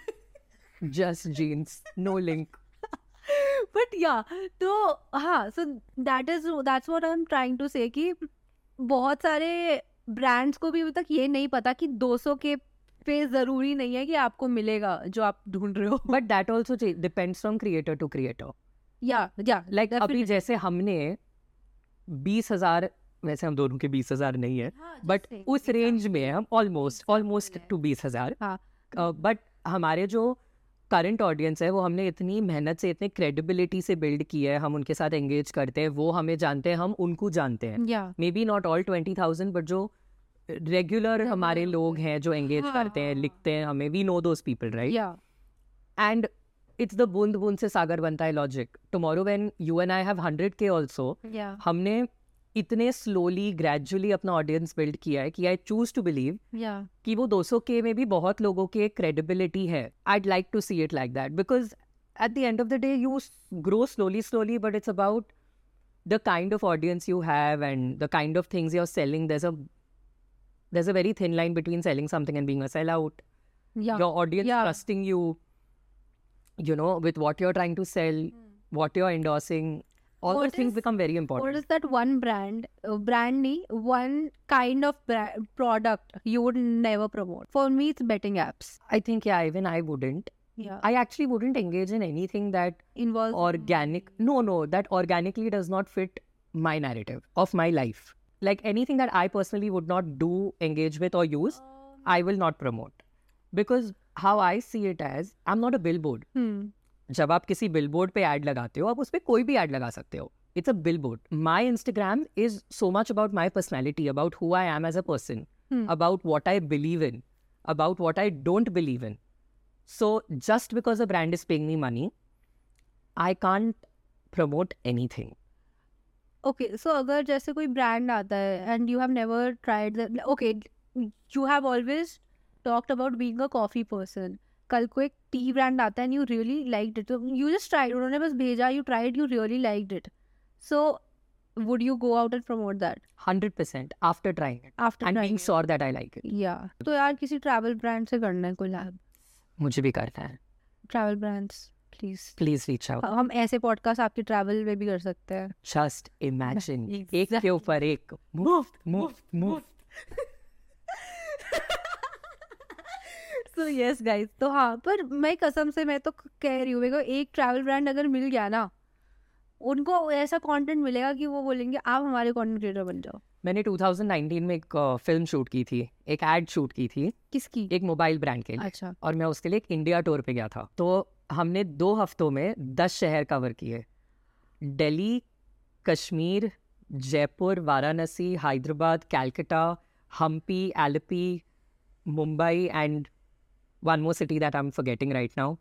Just jeans, no link. But yeah, तो हाँ, so that's what I'm trying to say कि बहुत सारे ब्रांड्स को भी अभी तक ये नहीं पता कि 200K पे जरूरी नहीं है कि आपको मिलेगा जो आप ढूंढ रहे हो. But that also depends from creator to creator. Yeah, Like अभी definitely. जैसे हमने 20,000, वैसे हम दोनों के 20,000 नहीं है, हाँ, बट जैसे, उस रेंज में हम ऑलमोस्ट टू 20,000. हाँ. बट हमारे जो करंट ऑडियंस है वो हमने इतनी मेहनत से, इतनी क्रेडिबिलिटी से बिल्ड की है. हम उनके साथ एंगेज करते हैं, वो हमें जानते हैं, हम उनको जानते हैं. Yeah. Maybe not all 20,000, but जो रेगुलर हमारे लोग हैं जो एंगेज हाँ. करते हैं, लिखते हैं हमें, we know those people, right? Yeah. And it's the बूंद बूंद से सागर बनता है logic. Tomorrow when you and I have 100K also, Yeah. हमने इतने स्लोली ग्रेजुअली अपना ऑडियंस बिल्ड किया है कि I choose to believe Yeah. कि वो 200K में भी बहुत लोगों की एक क्रेडिबिलिटी है. I'd like to see it like that because at the end of the day you grow slowly, but it's about the kind of audience you have and the kind of things you're selling. There's a very thin line between selling something and being a sellout. Yeah. Your audience Yeah. trusting you, with what you're trying to sell, what you're endorsing. All What those things is- become very What important. is that one one kind of product you would never promote? For me, it's betting apps. I think, yeah, even I wouldn't. Yeah. I actually wouldn't engage in anything that Involves organic. No, that organically does not fit my narrative of my life. Like anything that I personally would not do, engage with, or use, I will not promote. Because how I see it as, I'm not a billboard. जब आप किसी billboard पे add लगाते हो आप उस पर कोई भी ऐड लगा सकते हो. It's a billboard. My Instagram is so much about my personality, about who I am as a person, about what I believe in, about what I don't believe in. So just because a brand is paying me money, I can't promote anything. Okay, so अगर जैसे कोई brand आता है and you have never tried the okay, you have always talked about being a coffee person. कल को एक tea brand आता है and you really liked it, so you just tried. उन्होंने बस भेजा, you tried, you really liked it. So would you go out and promote that 100% after trying it after and trying being it? sure that I like it. Yeah. तो यार किसी travel brand से करना है collab. मुझे भी करना है. Travel brands, please. Please reach out. हम ऐसे podcast आपके travel में भी कर सकते हैं. Just imagine. एक के Exactly. ऊपर एक. मुफ्त. So yes guys, तो हाँ, पर मैं कसम से मैं तो कह रही हूँ, मेरे को एक ट्रैवल ब्रांड अगर मिल गया ना, उनको ऐसा कंटेंट मिलेगा कि वो बोलेंगे आप हमारे कंटेंट क्रिएटर बन जाओ. मैंने 2019 में एक फिल्म शूट की थी, एक एड शूट की थी किसकी? एक मोबाइल ब्रांड के लिए. अच्छा. और मैं उसके लिए एक इंडिया टूर पे गया था. तो हमने 2 हफ्तों में 10 शहर कवर किए. Delhi, Kashmir, Jaipur, Varanasi, Hyderabad, Calcutta, Hampi, Alleppey, Mumbai and one more city that I'm forgetting right now.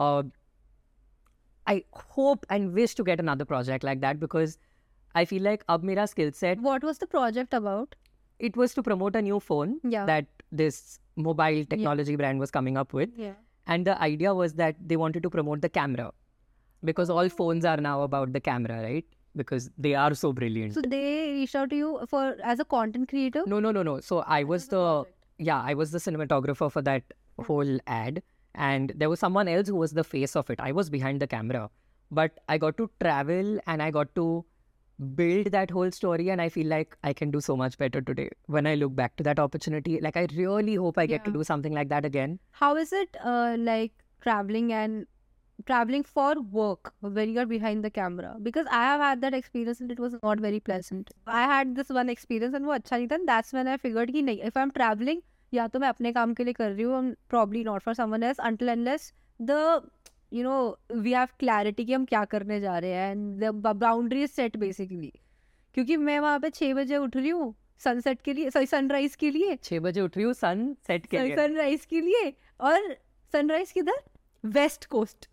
I hope and wish to get another project like that because I feel like ab mera skill set, What was the project about? it was to promote a new phone Yeah. that this mobile technology brand was coming up with. Yeah. And the idea was that they wanted to promote the camera because all phones are now about the camera, right? Because they are so brilliant. So they reached out to you for as a content creator? No. So I was I was the cinematographer for that whole ad, and there was someone else who was the face of it. I was behind the camera, but I got to travel and I got to build that whole story, and I feel like I can do so much better today when I look back to that opportunity. Like I really hope I get to Yeah. do something like that again. How is it like traveling for work when you're behind the camera? Because I have had that experience and it was not very pleasant. I had this one experience and वो अच्छा नहीं था, and that's when I figured कि नहीं, if I'm traveling, या तो मैं अपने काम के लिए कर रही हूँ, probably not for someone else, until unless we have clarity कि हम क्या करने जा रहे हैं and the boundary is set basically. क्योंकि मैं वहाँ पे 6 बजे उठ रही हूँ सनसेट के लिए, सॉरी सनराइज के लिए, 6 बजे उठ रही हूँ सन सेट के लिए. सनराइज के लिए, और सनराइज किधर? West coast.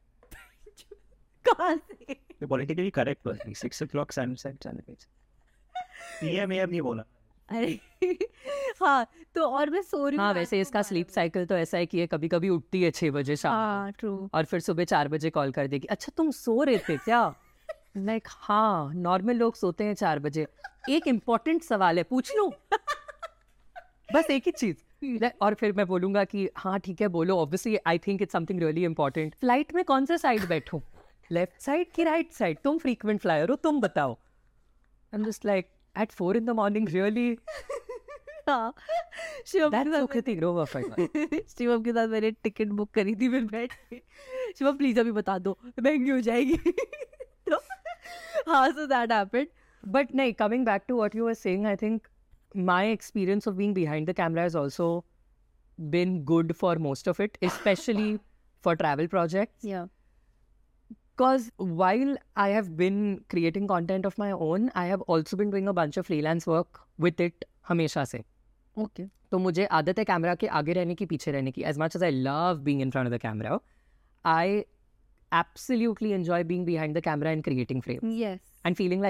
कहाँ से? The politically correct person. 6 o'clock sunset. PM नहीं बोला. अरे हाँ, तो और मैं सो रही हूँ. हाँ, वैसे इसका स्लीप साइकिल तो ऐसा है कि ये कभी कभी उठती है 6 बजे शाम को. हाँ, ट्रू. और फिर सुबह 4 बजे कॉल कर देगी, अच्छा तुम सो रहे थे क्या? लाइक हाँ, नॉर्मल लोग सोते हैं 4 बजे. एक इम्पोर्टेंट सवाल है, पूछ लूं? बस एक ही चीज. और फिर मैं बोलूंगा कि हाँ ठीक है बोलो. Obviously I think it's something really important. Flight में कौन सा साइड बैठूं, लेफ्ट साइड की राइट साइड? तुम फ्रीक्वेंट फ्लायर हो, तुम बताओ. I am just like at 4 in the morning, really? हाँ, शिवम That's के साथ okay, grow up. शिवम के साथ मैंने टिकट बुक करी थी, फिर बैठ के शिवम प्लीज अभी बता दो, महंगी हो जाएगी. तो हाँ, so that happened. But no, coming back to what you were saying, I think my experience of being behind the camera has also been good for most of it, especially for travel projects. Yeah. Because while I have been creating content of my own, I have also been doing a bunch of freelance work with it हमेशा से. Okay. तो मुझे आदत है camera के आगे रहने की, पीछे रहने की. As much as I love being in front of the camera, I absolutely enjoy being behind the camera and creating frames Yes. and feeling like an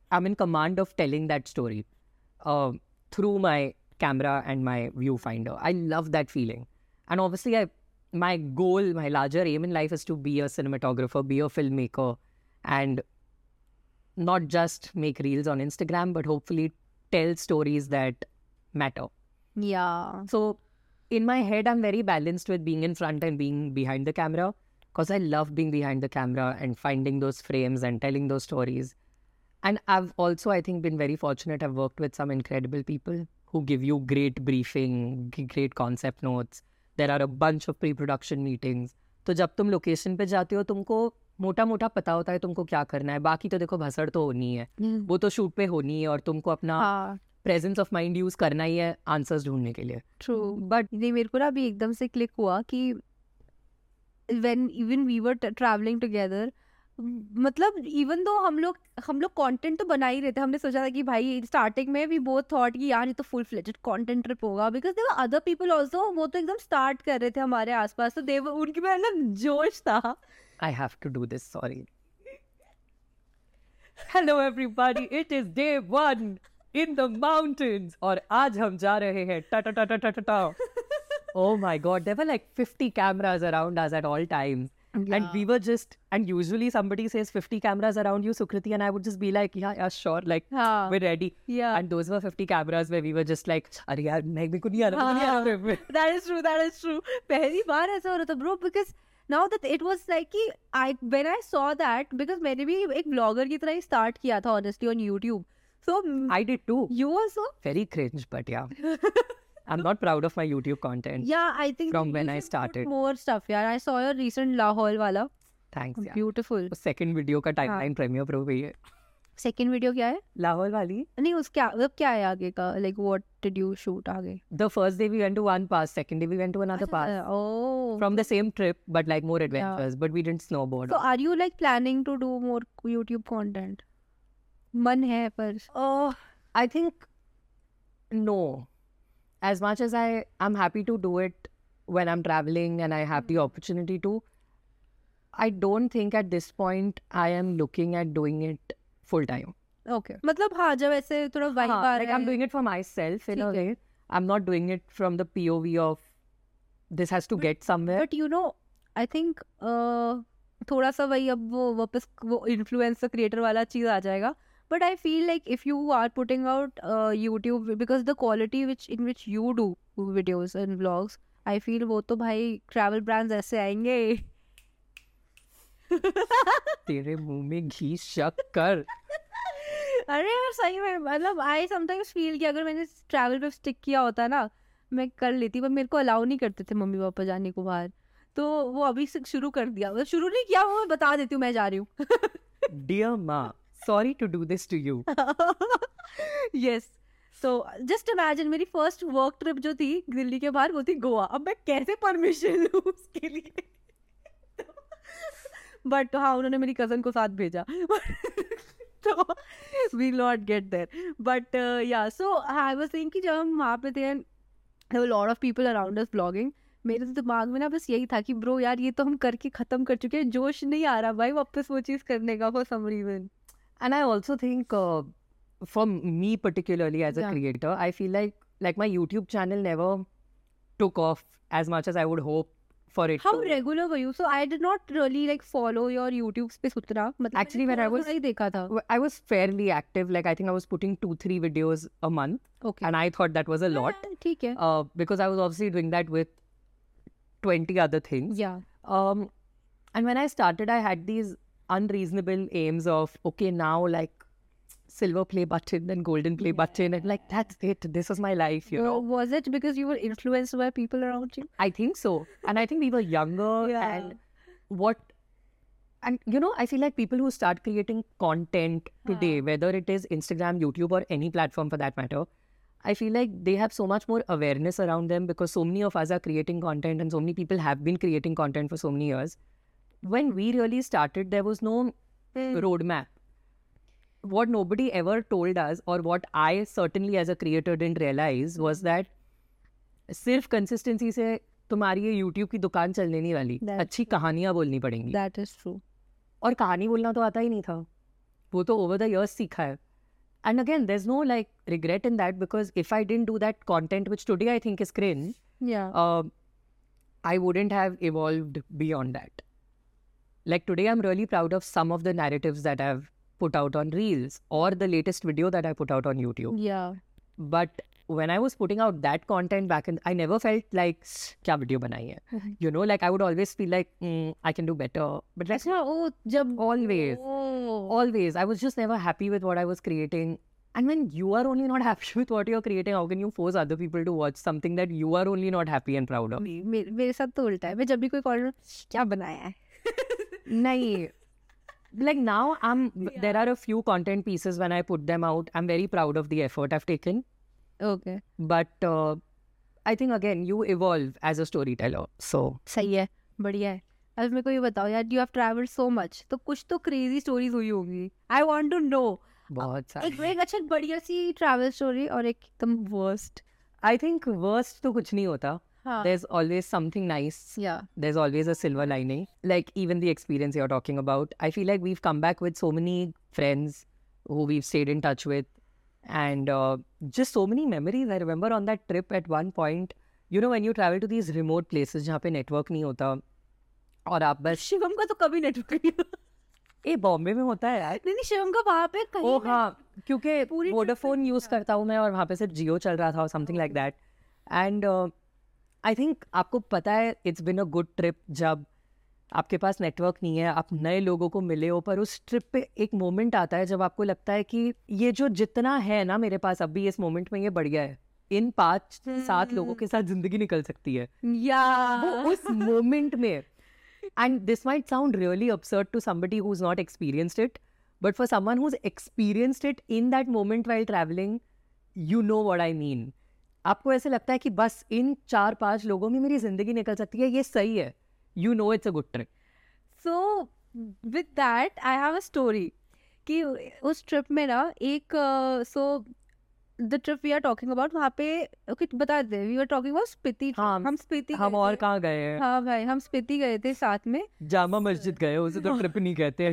I'm in command of telling that story through my camera and my viewfinder. I love that feeling. And obviously, my goal, my larger aim in life is to be a cinematographer, be a filmmaker, and not just make reels on Instagram, but hopefully tell stories that matter. Yeah. So in my head, I'm very balanced with being in front and being behind the camera, because I love being behind the camera and finding those frames and telling those stories. And I've also, I think, been very fortunate. I've worked with some incredible people who give you great briefing, great concept notes. There are a bunch of pre-production meetings. तो जब तुम location पे जाते हो तुमको मोटा मोटा पता होता है तुमको क्या करना है. बाकी तो देखो भसड़ तो होनी है, वो तो शूट पे होनी है और तुमको अपना प्रेजेंस ऑफ माइंड यूज करना ही है आंसर्स ढूंढने के लिए. ट्रू. बट नहीं, मेरे को ना अभी एकदम से क्लिक हुआ कि when even we were traveling together, मतलब इवन दो हम लोग कंटेंट तो बना ही रहे थे. हमने सोचा था कि भाई स्टार्टिंग में वी बोथ थॉट कि यार ये तो फुल फ्लेजेड कंटेंट ट्रिप होगा, because there were other people also. वो तो एकदम स्टार्ट कर रहे थे हमारे आसपास, तो देव उनके में ना जोश था. I have to do this, sorry. Hello everybody, it is day 1 in the mountains. और आज हम जा रहे हैं ta ta ta ta ta ta ta. Oh my god, there were like 50 cameras around us at all times. Yeah. And we were just, and usually somebody says 50 cameras around you, Sukriti, and I would just be like, yeah, sure, like, we're ready. Yeah. And those were 50 cameras where we were just like, अरे यार मैं को नहीं आ रहा. That is true. पहली बार ऐसा हो रहा था bro, because now that it was like कि when I saw that, because मैंने भी एक vlogger की तरह ही start किया था honestly on YouTube. So I did too. You also? Very cringe, but yeah. I'm not proud of my YouTube content. Yeah, I think from when I started. More stuff, yeah. I saw your recent Lahore wala. Thanks, yeah. Beautiful. Second video का timeline premiere pro हुई है. Second video क्या है? लाहौर वाली. नहीं, उसका क्या है आगे का? Like what did you shoot आगे? The first day we went to one pass, second day we went to another pass. Oh. From the same trip, but like more adventures. But we didn't snowboard. So are you like planning to do more YouTube content? मन है पर. Oh, I think no. As much as I'm happy to do it when I'm traveling and I have the opportunity to, I don't think at this point I am looking at doing it full time. Okay. मतलब हाँ, जब ऐसे थोड़ा vibe आ रहा है. Like I'm doing it for myself in a way. I'm not doing it from the POV of this has to get somewhere. But you know, I think थोड़ा सा वही अब वो वापस वो influencer creator वाला चीज आ जाएगा. But I feel like if you are putting out YouTube, because the quality in which you do videos and vlogs, I feel वो तो भाई travel brands ऐसे आएंगे. तेरे मुंह में घी शक्कर. अरे यार सही में, मतलब I sometimes feel कि अगर मैंने travel पे stick किया होता ना, मैं कर लेती, पर मेरे को allow नहीं करते थे मम्मी पापा जाने को बाहर. तो वो अभी से शुरू कर दिया. मतलब शुरू नहीं किया, वो मैं बता देती हूँ मैं जा रही हूँ. Dear Ma, sorry to do this to you. Yes. So just imagine मेरी first work trip जो थी दिल्ली के बाहर, वो थी गोवा. अब मैं कैसे परमिशन लूँ उसके लिए? But हाँ, उन्होंने मेरी cousin को साथ भेजा. तो we'll not get there. But yeah, so I was saying कि जब हम वहाँ पे थे, there were a lot of people around us vlogging. मेरे तो दिमाग में ना बस यही था कि ब्रो यार ये तो हम करके खत्म कर चुके हैं, जोश नहीं आ रहा भाई वापस वो चीज़ करने का for some reason. And I also think for me particularly as a creator, I feel like my YouTube channel never took off as much as I would hope for it. How regular were you? So I did not really like follow your YouTube space उतना. Actually when I was देखा था. I was fairly active. Like I think I was putting 2-3 videos a month. Okay. And I thought that was a lot. ठीक है. Because I was obviously doing that with 20 other things. Yeah. And when I started, I had these unreasonable aims of, okay, now like silver play button and golden play button, and like that's it. This was my life, you know. Was it because you were influenced by people around you? I think so. And I think we were younger and you know, I feel like people who start creating content today, whether it is Instagram, YouTube, or any platform for that matter, I feel like they have so much more awareness around them because so many of us are creating content and so many people have been creating content for so many years. When we really started, there was no roadmap. What nobody ever told us, or what I certainly as a creator didn't realize, was that सिर्फ consistency से तुम्हारी ये YouTube की दुकान चलने नहीं वाली. अच्छी कहानियाँ बोलनी पड़ेंगी. That is true. और कहानी बोलना तो आता ही नहीं था. वो तो over the years सीखा है. And again, there's no like regret in that, because if I didn't do that content, which today I think is cringe, I wouldn't have evolved beyond that. Like today, I'm really proud of some of the narratives that I've put out on Reels or the latest video that I put out on YouTube. Yeah. But when I was putting out that content back in, I never felt like, kya video banai hai? You know, like I would always feel like, I can do better. But like, always, I was just never happy with what I was creating. And when you are only not happy with what you're creating, how can you force other people to watch something that you are only not happy and proud of? मेरे साथ तो उल्टा है. मैं जब भी कोई call क्या बनाया है nahi. Like now, there are a few content pieces when I put them out. I'm very proud of the effort I've taken. Okay. But I think again, you evolve as a storyteller. So सही है, बढ़िया है. अब मेरे को ये बताओ यार, you have traveled so much, तो कुछ तो crazy stories हुई होंगी. I want to know. बहुत सारी. एक अच्छा बढ़िया सी travel story और एक एकदम worst. I think worst तो कुछ नहीं होता. हाँ. There's always something nice. Yeah. There's always a silver lining. Like even the experience you're talking about. I feel like we've come back with so many friends who we've stayed in touch with. And just so many memories. I remember on that trip at one point, you know, when you travel to these remote places जहाँ पे network नहीं होता और आप बस शिवम का तो कभी नेटवर्क नहीं होता. ए बॉम्बे में होता है यार. नहीं शिवम का वहाँ पे कहीं ओ हाँ, क्योंकि पूरी वोडाफोन यूज करता हूँ मैं और वहाँ पे सिर्फ जियो चल रहा था और something like that. And I think आपको पता है it's been a good trip जब आपके पास नेटवर्क नहीं है, आप नए लोगों को मिले हो, पर उस ट्रिप पे एक मोमेंट आता है जब आपको लगता है कि ये जो जितना है ना मेरे पास अभी इस मोमेंट में ये बढ़िया है. इन 5-7 लोगों के साथ जिंदगी निकल सकती है. वो उस मोमेंट में. And this might sound really absurd to somebody who's not experienced it, but for someone who's experienced it in that moment while traveling, you know what I mean. आपको ऐसे लगता है कि बस इन 4-5 लोगों में मेरी जिंदगी निकल सकती है, ये सही है. You know it's a good trip. So with that, I have a story. कि उस ट्रिप में ना एक so the trip we are talking about वहाँ पे okay बता दे, we were talking about Spiti. हाँ, हम स्पीति हम और कहाँ गए हैं? हाँ भाई, हम स्पीति गए थे साथ में. जामा मस्जिद गए, उसे तो ट्रिप नहीं कहते.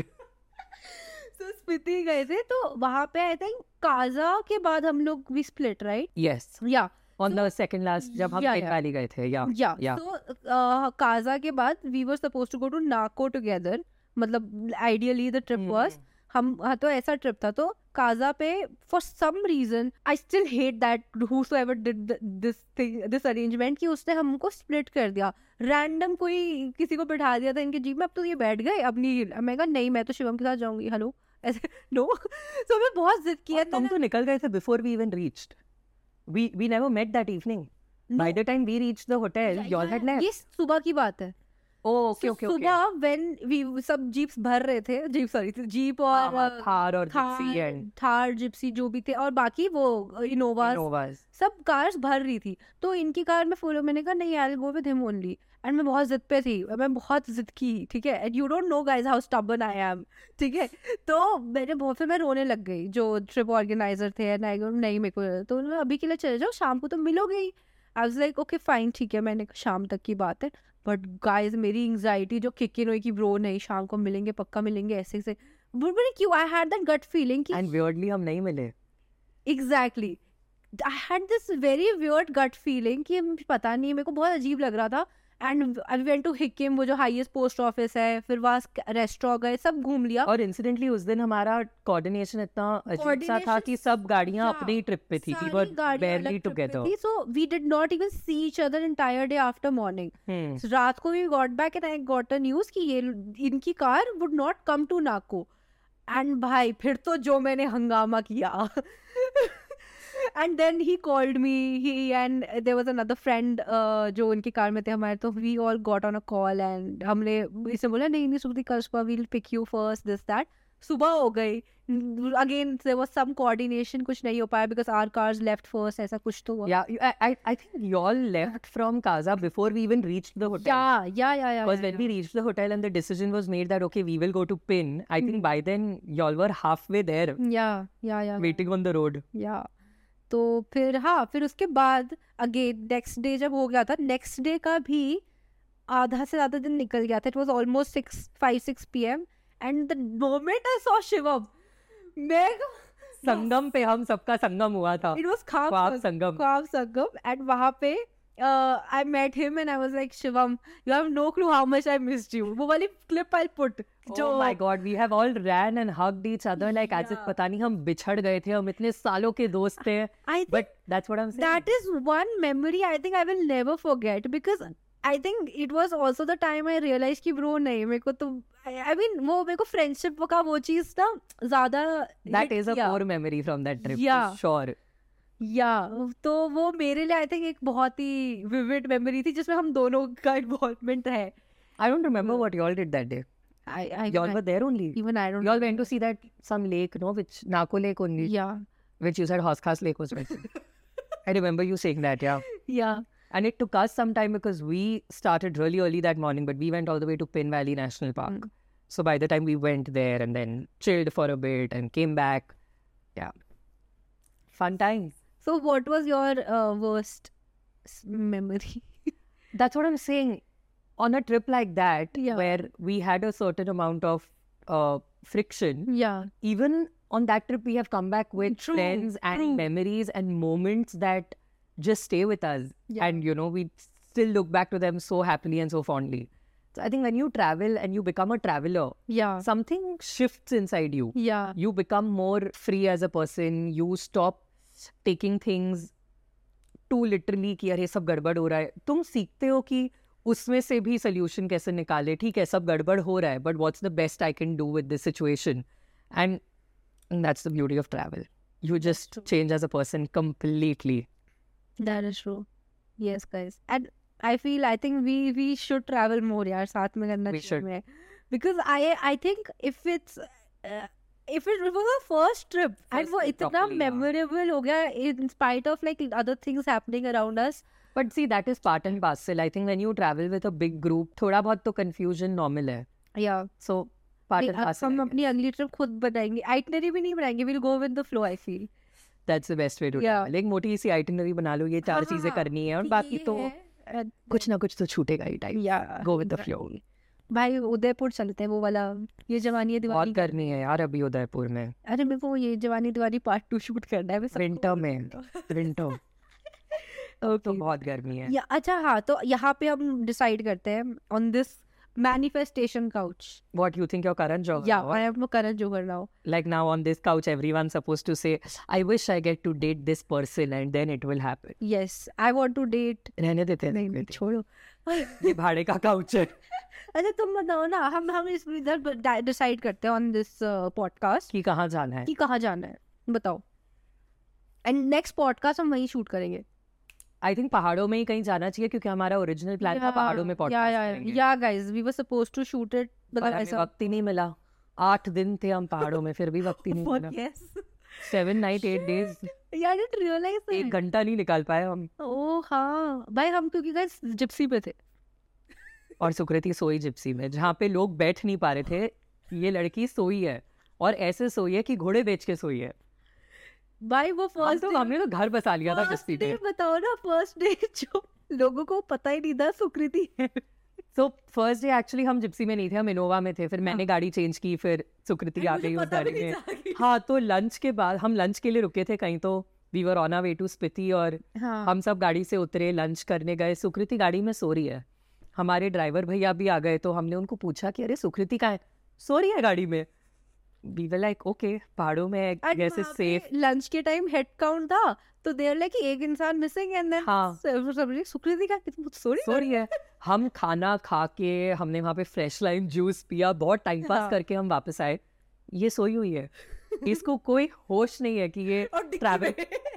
So स्पीति गए थे तो वहाँ पे I think काजा के बाद हम लोग we split, right? Yes. Yeah. On the second last जब हम पिन वैली गए थे. Yeah. So काजा के बाद we were supposed to go to Nako together. मतलब ideally the trip was हम तो ऐसा ट्रिप था. तो काजा पे for some reason I still hate that whosoever did this arrangement कि उसने हमको split कर दिया. Random कोई किसी को बिठा दिया था इनके जीप में. अब तो ये बैठ गए, अब नहीं. मैं कहा नहीं, मैं तो शिवम के साथ जाऊंगी. हेलो ऐसे नो. So मैं बहुत जिद किया. तुम तो निकल गए थे before we even reached. We never met that evening. By the time we reached the hotel, y'all had left. ये सुबह की बात है. Okay. सुबह when we सब जीप्स भर रहे थे, जीप और थार और जिप्सी एंड थार जिप्सी जो भी थे और बाकी वो इनोवास सब कार्स भर रही थी. तो इनकी कार में फॉलो, मैंने कहा नहीं I go with him only. And मैं बहुत जिद पे थी, मैं बहुत जिद की. ठीक है, and you don't know guys how stubborn I am. ठीक है, तो फिर मैं रोने लग गई. जो ट्रिप ऑर्गेनाइजर थे नहीं मेरे को तो अभी के लिए चले जाओ, शाम को तो मिलोगे. I was like okay fine, ठीक है. मैंने शाम तक की बात है. बट गाइज मेरी एंग्जाइटी जो किक इन हुई कि ब्रो नहीं शाम को मिलेंगे, पक्का मिलेंगे, ऐसे से. क्यों I had that gut feeling कि एंड वियर्डली हम नहीं मिले. Exactly, I had this very weird gut feeling कि पता नहीं, मेरे को बहुत अजीब लग रहा था. And I went to Hikkim, वो जो हाईएस्ट पोस्ट ऑफिस है, फिर वहाँ रेस्टोरेंट गए, सब घूम लिया. और इंसिडेंटली उस दिन हमारा कोऑर्डिनेशन इतना अजीब सा था कि सब गाड़ियां अपनी ट्रिप पे थी. We were barely together. So we did not even see each other entire day after morning. So रात को we got back and I got a news कि ये इनकी car would not come to Nako. And भाई फिर तो जो मैंने हंगामा किया. And then he called me, he and there was another friend जो उनकी कार में थे हमारे. तो we all got on a call and हमने इसे बोला नहीं सुबह कल सुबह we'll pick you first, this that. सुबह हो गई. Again there was some coordination, कुछ नहीं हो पाया because our cars left first, ऐसा कुछ तो हुआ. Yeah, I think y'all left from Kaza before we even reached the hotel. Yeah. Because when we reached the hotel and the decision was made that okay we will go to Pin, I think by then y'all were halfway there. Yeah. Waiting on the road. Yeah. तो फिर उसके बाद again next day जब हो गया था, next day का भी आधा से ज़्यादा दिन निकल गया था. It was almost 5-6 PM and the moment I saw Shivam, मैं संगम पे हम सबका संगम हुआ था. It was ख्वाब संगम. Khwab Sangam, and वहाँ पे I met him and I was like, Shivam, you have no clue how much I missed you. वो वाली clip I'll put. Oh my God, we have all ran and hugged each other like as if Yeah. पता नहीं हम बिछड़ गए थे, हम इतने सालों के दोस्त थे. I think But that's what I'm saying. that is one memory I think I will never forget, because I think it was also the time I realized कि bro नहीं, मेरे को तो I mean वो मेरे को friendship का वो चीज़ ना ज़्यादा That hit is a किया. core memory from that trip. Yeah. For sure. तो वो मेरे लिए आई थिंक एक बहुत ही विविड मेमोरी थी जिसमें हम दोनों का इन्वॉल्वमेंट है. I don't remember what y'all did that day. Y'all were there only. Even I don't. Y'all went to see that some lake, no, which Nako Lake only, Yeah. which you said Hoskas Lake was mentioned. I remember you saying that, yeah. Yeah. And it took us some time because we started really early that morning, but we went all the way to Pin Valley National Park. So by the time we went there and then chilled for a bit and came back, yeah, fun times. So what was your worst memory? That's what I'm saying. On a trip like that, Yeah. where we had a certain amount of friction, Yeah. even on that trip, we have come back with True, friends and true. memories and moments that just stay with us. Yeah. And, you know, we still look back to them so happily and so fondly. So I think when you travel and you become a traveler, Yeah. something shifts inside you. Yeah. You become more free as a person. You stop taking things too literally कि अरे सब गड़बड़ हो रहा है. तुम सीखते हो कि उसमें से भी solution कैसे निकाले. ठीक है, सब गड़बड़ हो रहा है, but what's the best I can do with this situation? And that's the beauty of travel. You just change as a person completely. That is true. Yes, guys. And I think we should travel more यार, साथ में करना We चाहिए should. हमें. Because I think if it was our first trip and First वो trip इतना properly, yeah. memorable हो गया in spite of like other things happening around us. But see, that is part and parcel. I think when you travel with a big group, थोड़ा बहुत तो confusion normal है. Yeah. So part and नहीं, parcel. हम I guess. अपनी अगली trip खुद बनाएंगे. Itinerary भी नहीं बनाएंगे. We'll go with the flow, I feel. That's the best way to Yeah. travel. एक मोटी सी itinerary बना लो, ये चार चीजें करनी है और बाकी तो कुछ ना कुछ तो छूटेगा ही time. Yeah. Go with the flow. भाई उदयपुर चलते हैं, वो वाला ये जवानी है बहुत दिवाली. करनी है यार अभी उदयपुर में. अरे मेरे को ये जवानी दिवाली पार्ट 2 शूट करना है. मैं सबको विंटर बोल में. रही हूँ. विंटर तो Okay. बहुत गर्मी है. या अच्छा हाँ, तो यहाँ पे हम डिसाइड करते हैं on this manifestation couch. What you think your current job? या आई एम करंट जो कर रहा हूँ. Like now on this couch, everyone's supposed to say, "I wish I get to date this person, and then it will happen." Yes I want to date. रहने देते हैं. नहीं नहीं छोड़ो. ये भाड़े का couch है. अच्छा तुम बताओ ना, हम इस इधर डिसाइड करते हैं ऑन दिस पॉडकास्ट कि कहाँ जाना है. कि कहाँ जाना है. बताओ. एंड नेक्स्ट पॉडकास्ट हम वहीं शूट करेंगे. I think पहाड़ों में ही कहीं जाना चाहिए क्योंकि हमारा ओरिजिनल प्लान था पहाड़ों में podcast करेंगे. या guys we were supposed to shoot it. पर मतलब हमें ऐसा. वक्त ही नहीं मिला. 8 दिन थे हम पहाड़ों में, फिर भी वक्त ही नहीं मिला. Yes 7 nights 8 days. यार डिड रियलाइज 1 घंटा नहीं निकाल पाए हम. ओह हाँ भाई, हम क्योंकि गाइस जिप्सी पे थे. और सुकृति सोई जिप्सी में, जहाँ पे लोग बैठ नहीं पा रहे थे. ये लड़की सोई है और ऐसे सोई है कि घोड़े बेच के सोई है. भाई वो फर्स्ट हमने तो घर बसा लिया था जिप्सी पे. बताओ ना, फर्स्ट डे जो लोगों को पता ही नहीं था सुकृति है. सो फर्स्ट डे एक्चुअली हम जिप्सी में नहीं थे, हम इनोवा में थे. फिर मैंने गाड़ी चेंज की, फिर सुकृति आ गई उस गाड़ी में. हाँ, तो लंच के बाद हम लंच के लिए रुके थे कहीं, तो we were on our way to Spiti और हाँ. हम सब गाड़ी से उतरे, लंच करने गए. सुकृति गाड़ी में सो रही है. हमारे ड्राइवर भैया भी आ गए, तो हमने उनको पूछा कि अरे सुकृति कहाँ है? सो रही है गाड़ी में. वी वर लाइक ओके, पहाड़ों में गेस इज सेफ. लंच के टाइम हेड काउंट था, तो देर लाइक एक इंसान मिसिंग एंड देन हाँ. सुकृति का सो रही है. हम खाना खा के हमने वहाँ पे फ्रेश लाइम जूस पिया, बहुत टाइम पास हाँ. करके हम वापस आए. ये सोई हुई है. इसको कोई होश नहीं है कि ये travel.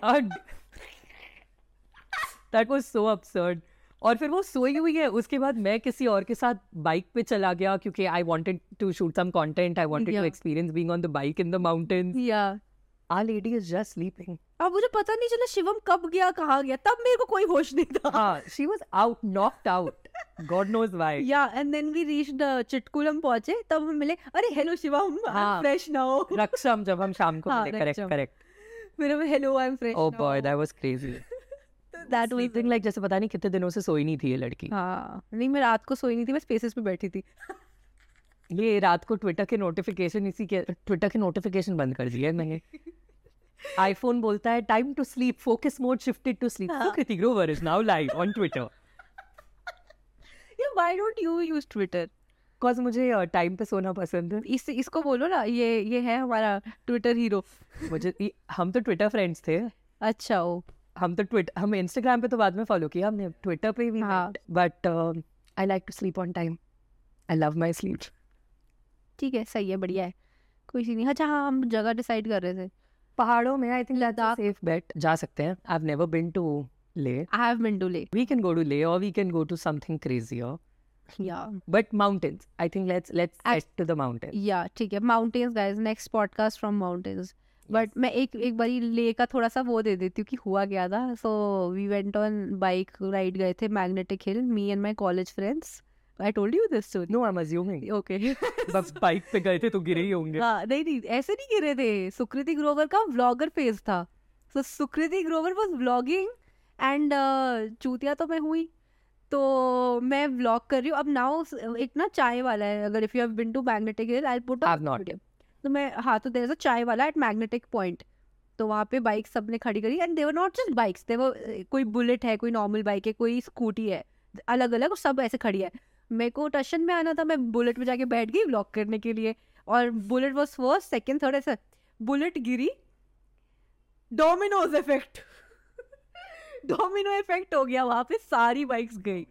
That was so absurd. और फिर वो सोई हुई है. उसके बाद मैं किसी और के साथ बाइक पे चला गया क्योंकि I wanted to shoot some content. I wanted to Yeah. Experience being on the bike in the mountains. या our lady is just sleeping. अब मुझे पता नहीं चला शिवम कब गया, कहाँ गया. तब मेरे को कोई होश नहीं था. हाँ, she was out, knocked out. God knows why. या and then we reached Chitkul पहुंचे, तब हम मिले. अरे हेलो शिवम, हाँ. Fresh now. रक्षम जब हम शाम को हाँ, मिले. करेक्ट रक्षम. करेक्ट. मेरे में hello I am fresh. Oh boy, that was crazy. That was Sleeping like जैसे पता नहीं कितने दिनों से सोई नहीं थी ये लड़की. हाँ. नहीं मैं रात को सोई नहीं थी, मैं स्पेसेस पे बैठी थी. ये रात को ट्विटर के नोटिफिकेशन बंद कर दिए मैंने. iPhone बोलता है time to sleep, focus mode shifted to sleep. Sukriti Grover is now live on Twitter. Yeah, why don't you use Twitter? Cause मुझे टाइम पे सोना पसंद है. इसको बोलो ना, ये है हमारा ट्विटर हीरो. हम तो ट्विटर फ्रेंड्स थे. अच्छा ओ. हम इंस्टाग्राम पे तो बाद में फॉलो किया हमने, ट्विटर पे भी. But I like to sleep on time. I love my sleep. ठीक है, सही है, बढ़िया है, कोई सी नहीं. अच्छा हाँ, हम जगह डिसाइड कर रहे थे पहाड़ों में. I think Ladakh safe bet. जा सकते हैं. I have never been to Leh. I have been to Leh. We can go to Leh और we can go to something crazier. Yeah. But mountains. I think let's head to the mountains. Yeah, ठीक है. Mountains guys, next podcast from mountains. But मैं एक बारी ले का थोड़ा सा वो दे देती हूँ कि हुआ क्या था. So we went on bike ride, गए थे Magnetic Hill, me and my college friends. I told you this story. No, I'm assuming. Okay. बस बाइक पे गए थे तो गिरे ही होंगे. हाँ, नहीं ऐसे नहीं गिरे थे. सुकृति ग्रोवर का व्लॉगर फेज था. So Sukriti Grover was vlogging and चूतिया तो मैं हुई. तो मैं व्लॉग कर रही हूँ. अब नाउ एक ना चाय वाला है, अगर if you have been to magnetic hill I put up not. तो मैं हाँ, तो देयर इज अ चाय वाला एट मैग्नेटिक पॉइंट. तो वहाँ पे बाइक सबने खड़ी करी and they were not just bikes, they were कोई बुलेट है, कोई नॉर्मल बाइक है, कोई स्कूटी है, अलग अलग, और सब ऐसे खड़ी है. मेरे को टशन में आना था, मैं बुलेट में जाके बैठ गई व्लॉग करने के लिए. और bullet was first, second, third, ऐसा. बुलेट गिरी, डोमिनोज इफेक्ट. डोमिनो इफेक्ट हो गया वहां पे, सारी बाइक्स गई.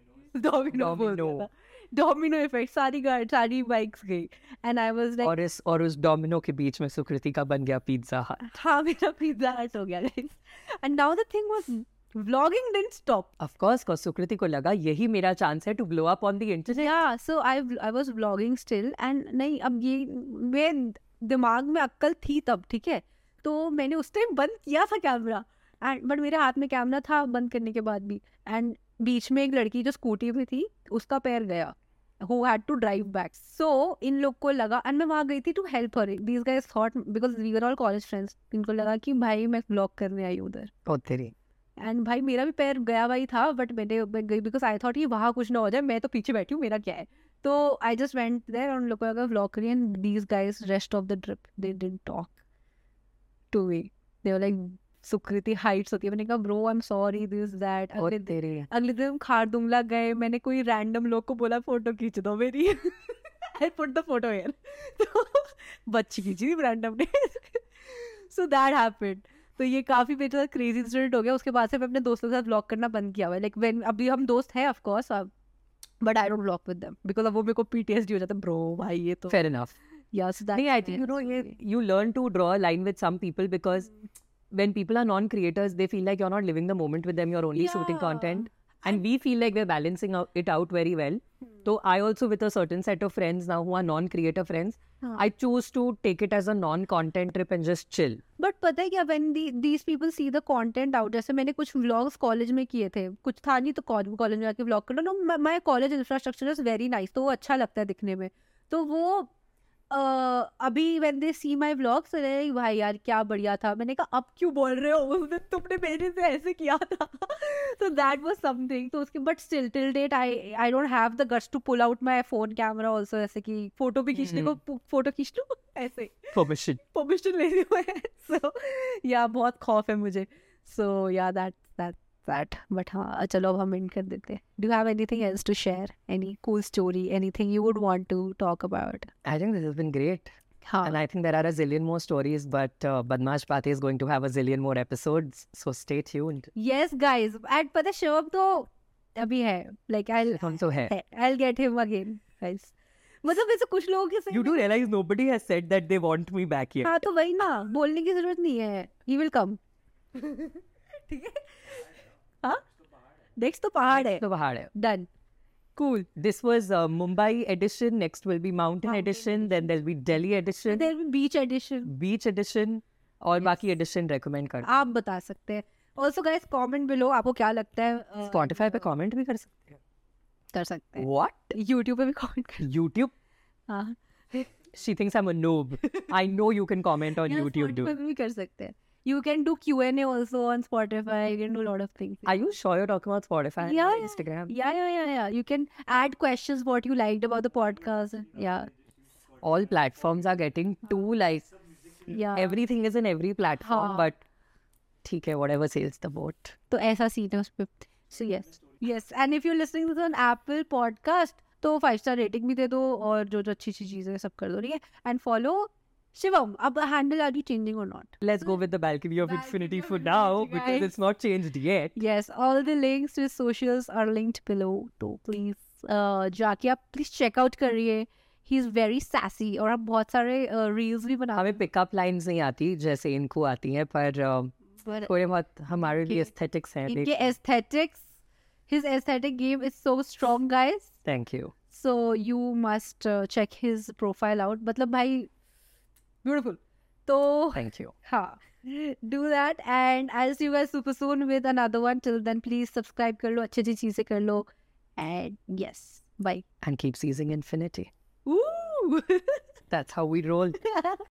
डोमिनो इफेक्ट, सारी बाइक्स गई. एंड आई वाज लाइक, और उस डोमिनो के बीच में सुकृति का बन गया पिज्जा हट. हाँ, मेरा पिज्जा हट हो गया guys. And now the thing was vlogging didn't stop. Of course, cause Sukriti को लगा यही मेरा चांस है to blow up on the internet. Yeah, so I was vlogging still and नहीं, अब ये मेरे दिमाग में अक्ल थी तब, ठीक है. तो मैंने उस टाइम बंद किया था कैमरा, एंड बट मेरे हाथ में कैमरा था बंद करने के बाद भी. एंड बीच में एक लड़की जो स्कूटी पे थी, उसका पैर गया, who had to drive back. So इन लोग को लगा, एंड मैं वहाँ गई थी to help her. These guys thought, because we were all college friends, इनको लगा कि भाई मैं vlog करने आई उधर. ओ तेरी. एंड भाई मेरा भी पैर गया भाई था, बट मैं गई बिकॉज आई थॉट कि वहाँ कुछ ना हो जाए, मैं तो पीछे बैठी हूँ, मेरा क्या है. तो आई जस्ट वेंट देयर और उन लोगों को लगा व्लॉग करिए. And these guys rest of the trip they didn't talk to me. They were like, Sukriti heights होती है. मैंने कहा bro I am sorry this that. अगले दिन हम खारदुंगला गए, मैंने कोई रैंडम लोग को बोला फोटो खींच दो मेरी. I put the photo here. तो बच्ची खींची रैंडम ने. So that happened. तो ये काफी मेरे साथ क्रेजी इंसिडेंट हो गया. उसके बाद से मैं अपने दोस्तों के साथ व्लॉग करना बंद किया हुआ है. लाइक व्हेन, अभी हम दोस्त हैं of course, but I don't vlog with them because अब वो मेरे को पीटीएसडी हो जाता है. ब्रो भाई ये तो fair enough. yes that नहीं, I think you learn to draw a line with some people because when people are non-creators, they feel like you're not living the moment with them, you're only shooting content. And we feel like we're balancing it out very well. So I also, with a certain set of friends now who are non-creator friends, I choose to take it as a non-content trip and just chill. But पता है क्या, when these people see the content out, जैसे मैंने कुछ vlogs college में किए थे, कुछ था नहीं तो कॉलेज में जाके व्लॉग करना. No, my college infrastructure is very nice, तो वो अच्छा लगता है दिखने में. तो वो अभी when they see my vlogs, अरे भाई यार क्या बढ़िया था. मैंने कहा अब क्यों बोल रहे हो, उस दिन तुमने मेरे से ऐसे किया था. So that was something. तो उसके but still till date I don't have the guts to pull out my phone camera also, ऐसे कि फोटो भी खींचने को फोटो खींच लूं ऐसे. Permission ले रही हूँ. So yeah, बहुत खौफ है मुझे. So yeah, that. But हाँ, चलो अब हम एंड कर देते हैं. Do you have anything else to share? Any cool story? Anything you would want to talk about? I think this has been great. हाँ. And I think there are a zillion more stories, but Badmaash Pate is going to have a zillion more episodes, so stay tuned. Yes, guys. And पता है शिवम तो अभी है. Like I'll get him again, guys. मतलब वैसे कुछ लोगों के You do realize nobody has said that they want me back here. हाँ, तो वही ना, बोलने की जरूरत नहीं है. He will come. ठीक है. हाँ, next तो पहाड़ है. Done. Cool. This was Mumbai edition. Next will be mountain edition. Then there'll be Delhi edition. There'll be beach edition. और बाकी edition recommend कर. आप बता सकते हैं. Also guys, comment below आपको क्या लगता है. Spotify पे comment भी कर सकते हैं. What? YouTube पे भी comment कर. YouTube? हाँ. She thinks I'm a noob. I know you can comment on YouTube, dude. Spotify पे भी कर सकते हैं. You can do Q&A also on Spotify. You can do a lot of things. Are you sure you're talking about Spotify and Yeah. Instagram? Yeah. You can add questions what you liked about the podcast. Yeah. All platforms are getting too like या Everything is in every platform, हाँ. but ठीक है, whatever sails the boat. तो ऐसा scene है उस पे. So yes, and if you're listening to this on Apple Podcast, तो 5-star rating भी दे दो और जो जो अच्छी अच्छी चीजें सब कर दो, ठीक है. And follow Shivam. अब handle are you changing or not? Let's go with the balcony of Balcony infinity of for now infinity, because guys. it's not changed yet. Yes, all the links to his socials are linked below. तो please जाके आप please check out करिए. He is very sassy और आप बहुत सारे reels भी बना. हमें पिकअप लाइंस नहीं आती जैसे इनको आती हैं, पर But थोड़े बहुत हमारे लिए इनके- एस्थेटिक्स हैं. इनके aesthetics, his aesthetic game is so strong, guys. Thank you. So you must check his profile out. मतलब भाई beautiful. तो Thank you. हाँ, do that and I'll see you guys super soon with another one. Till then, please subscribe कर लो, अच्छी अच्छी चीजें कर लो, and yes, bye. And keep seizing infinity. Ooh. That's how we roll.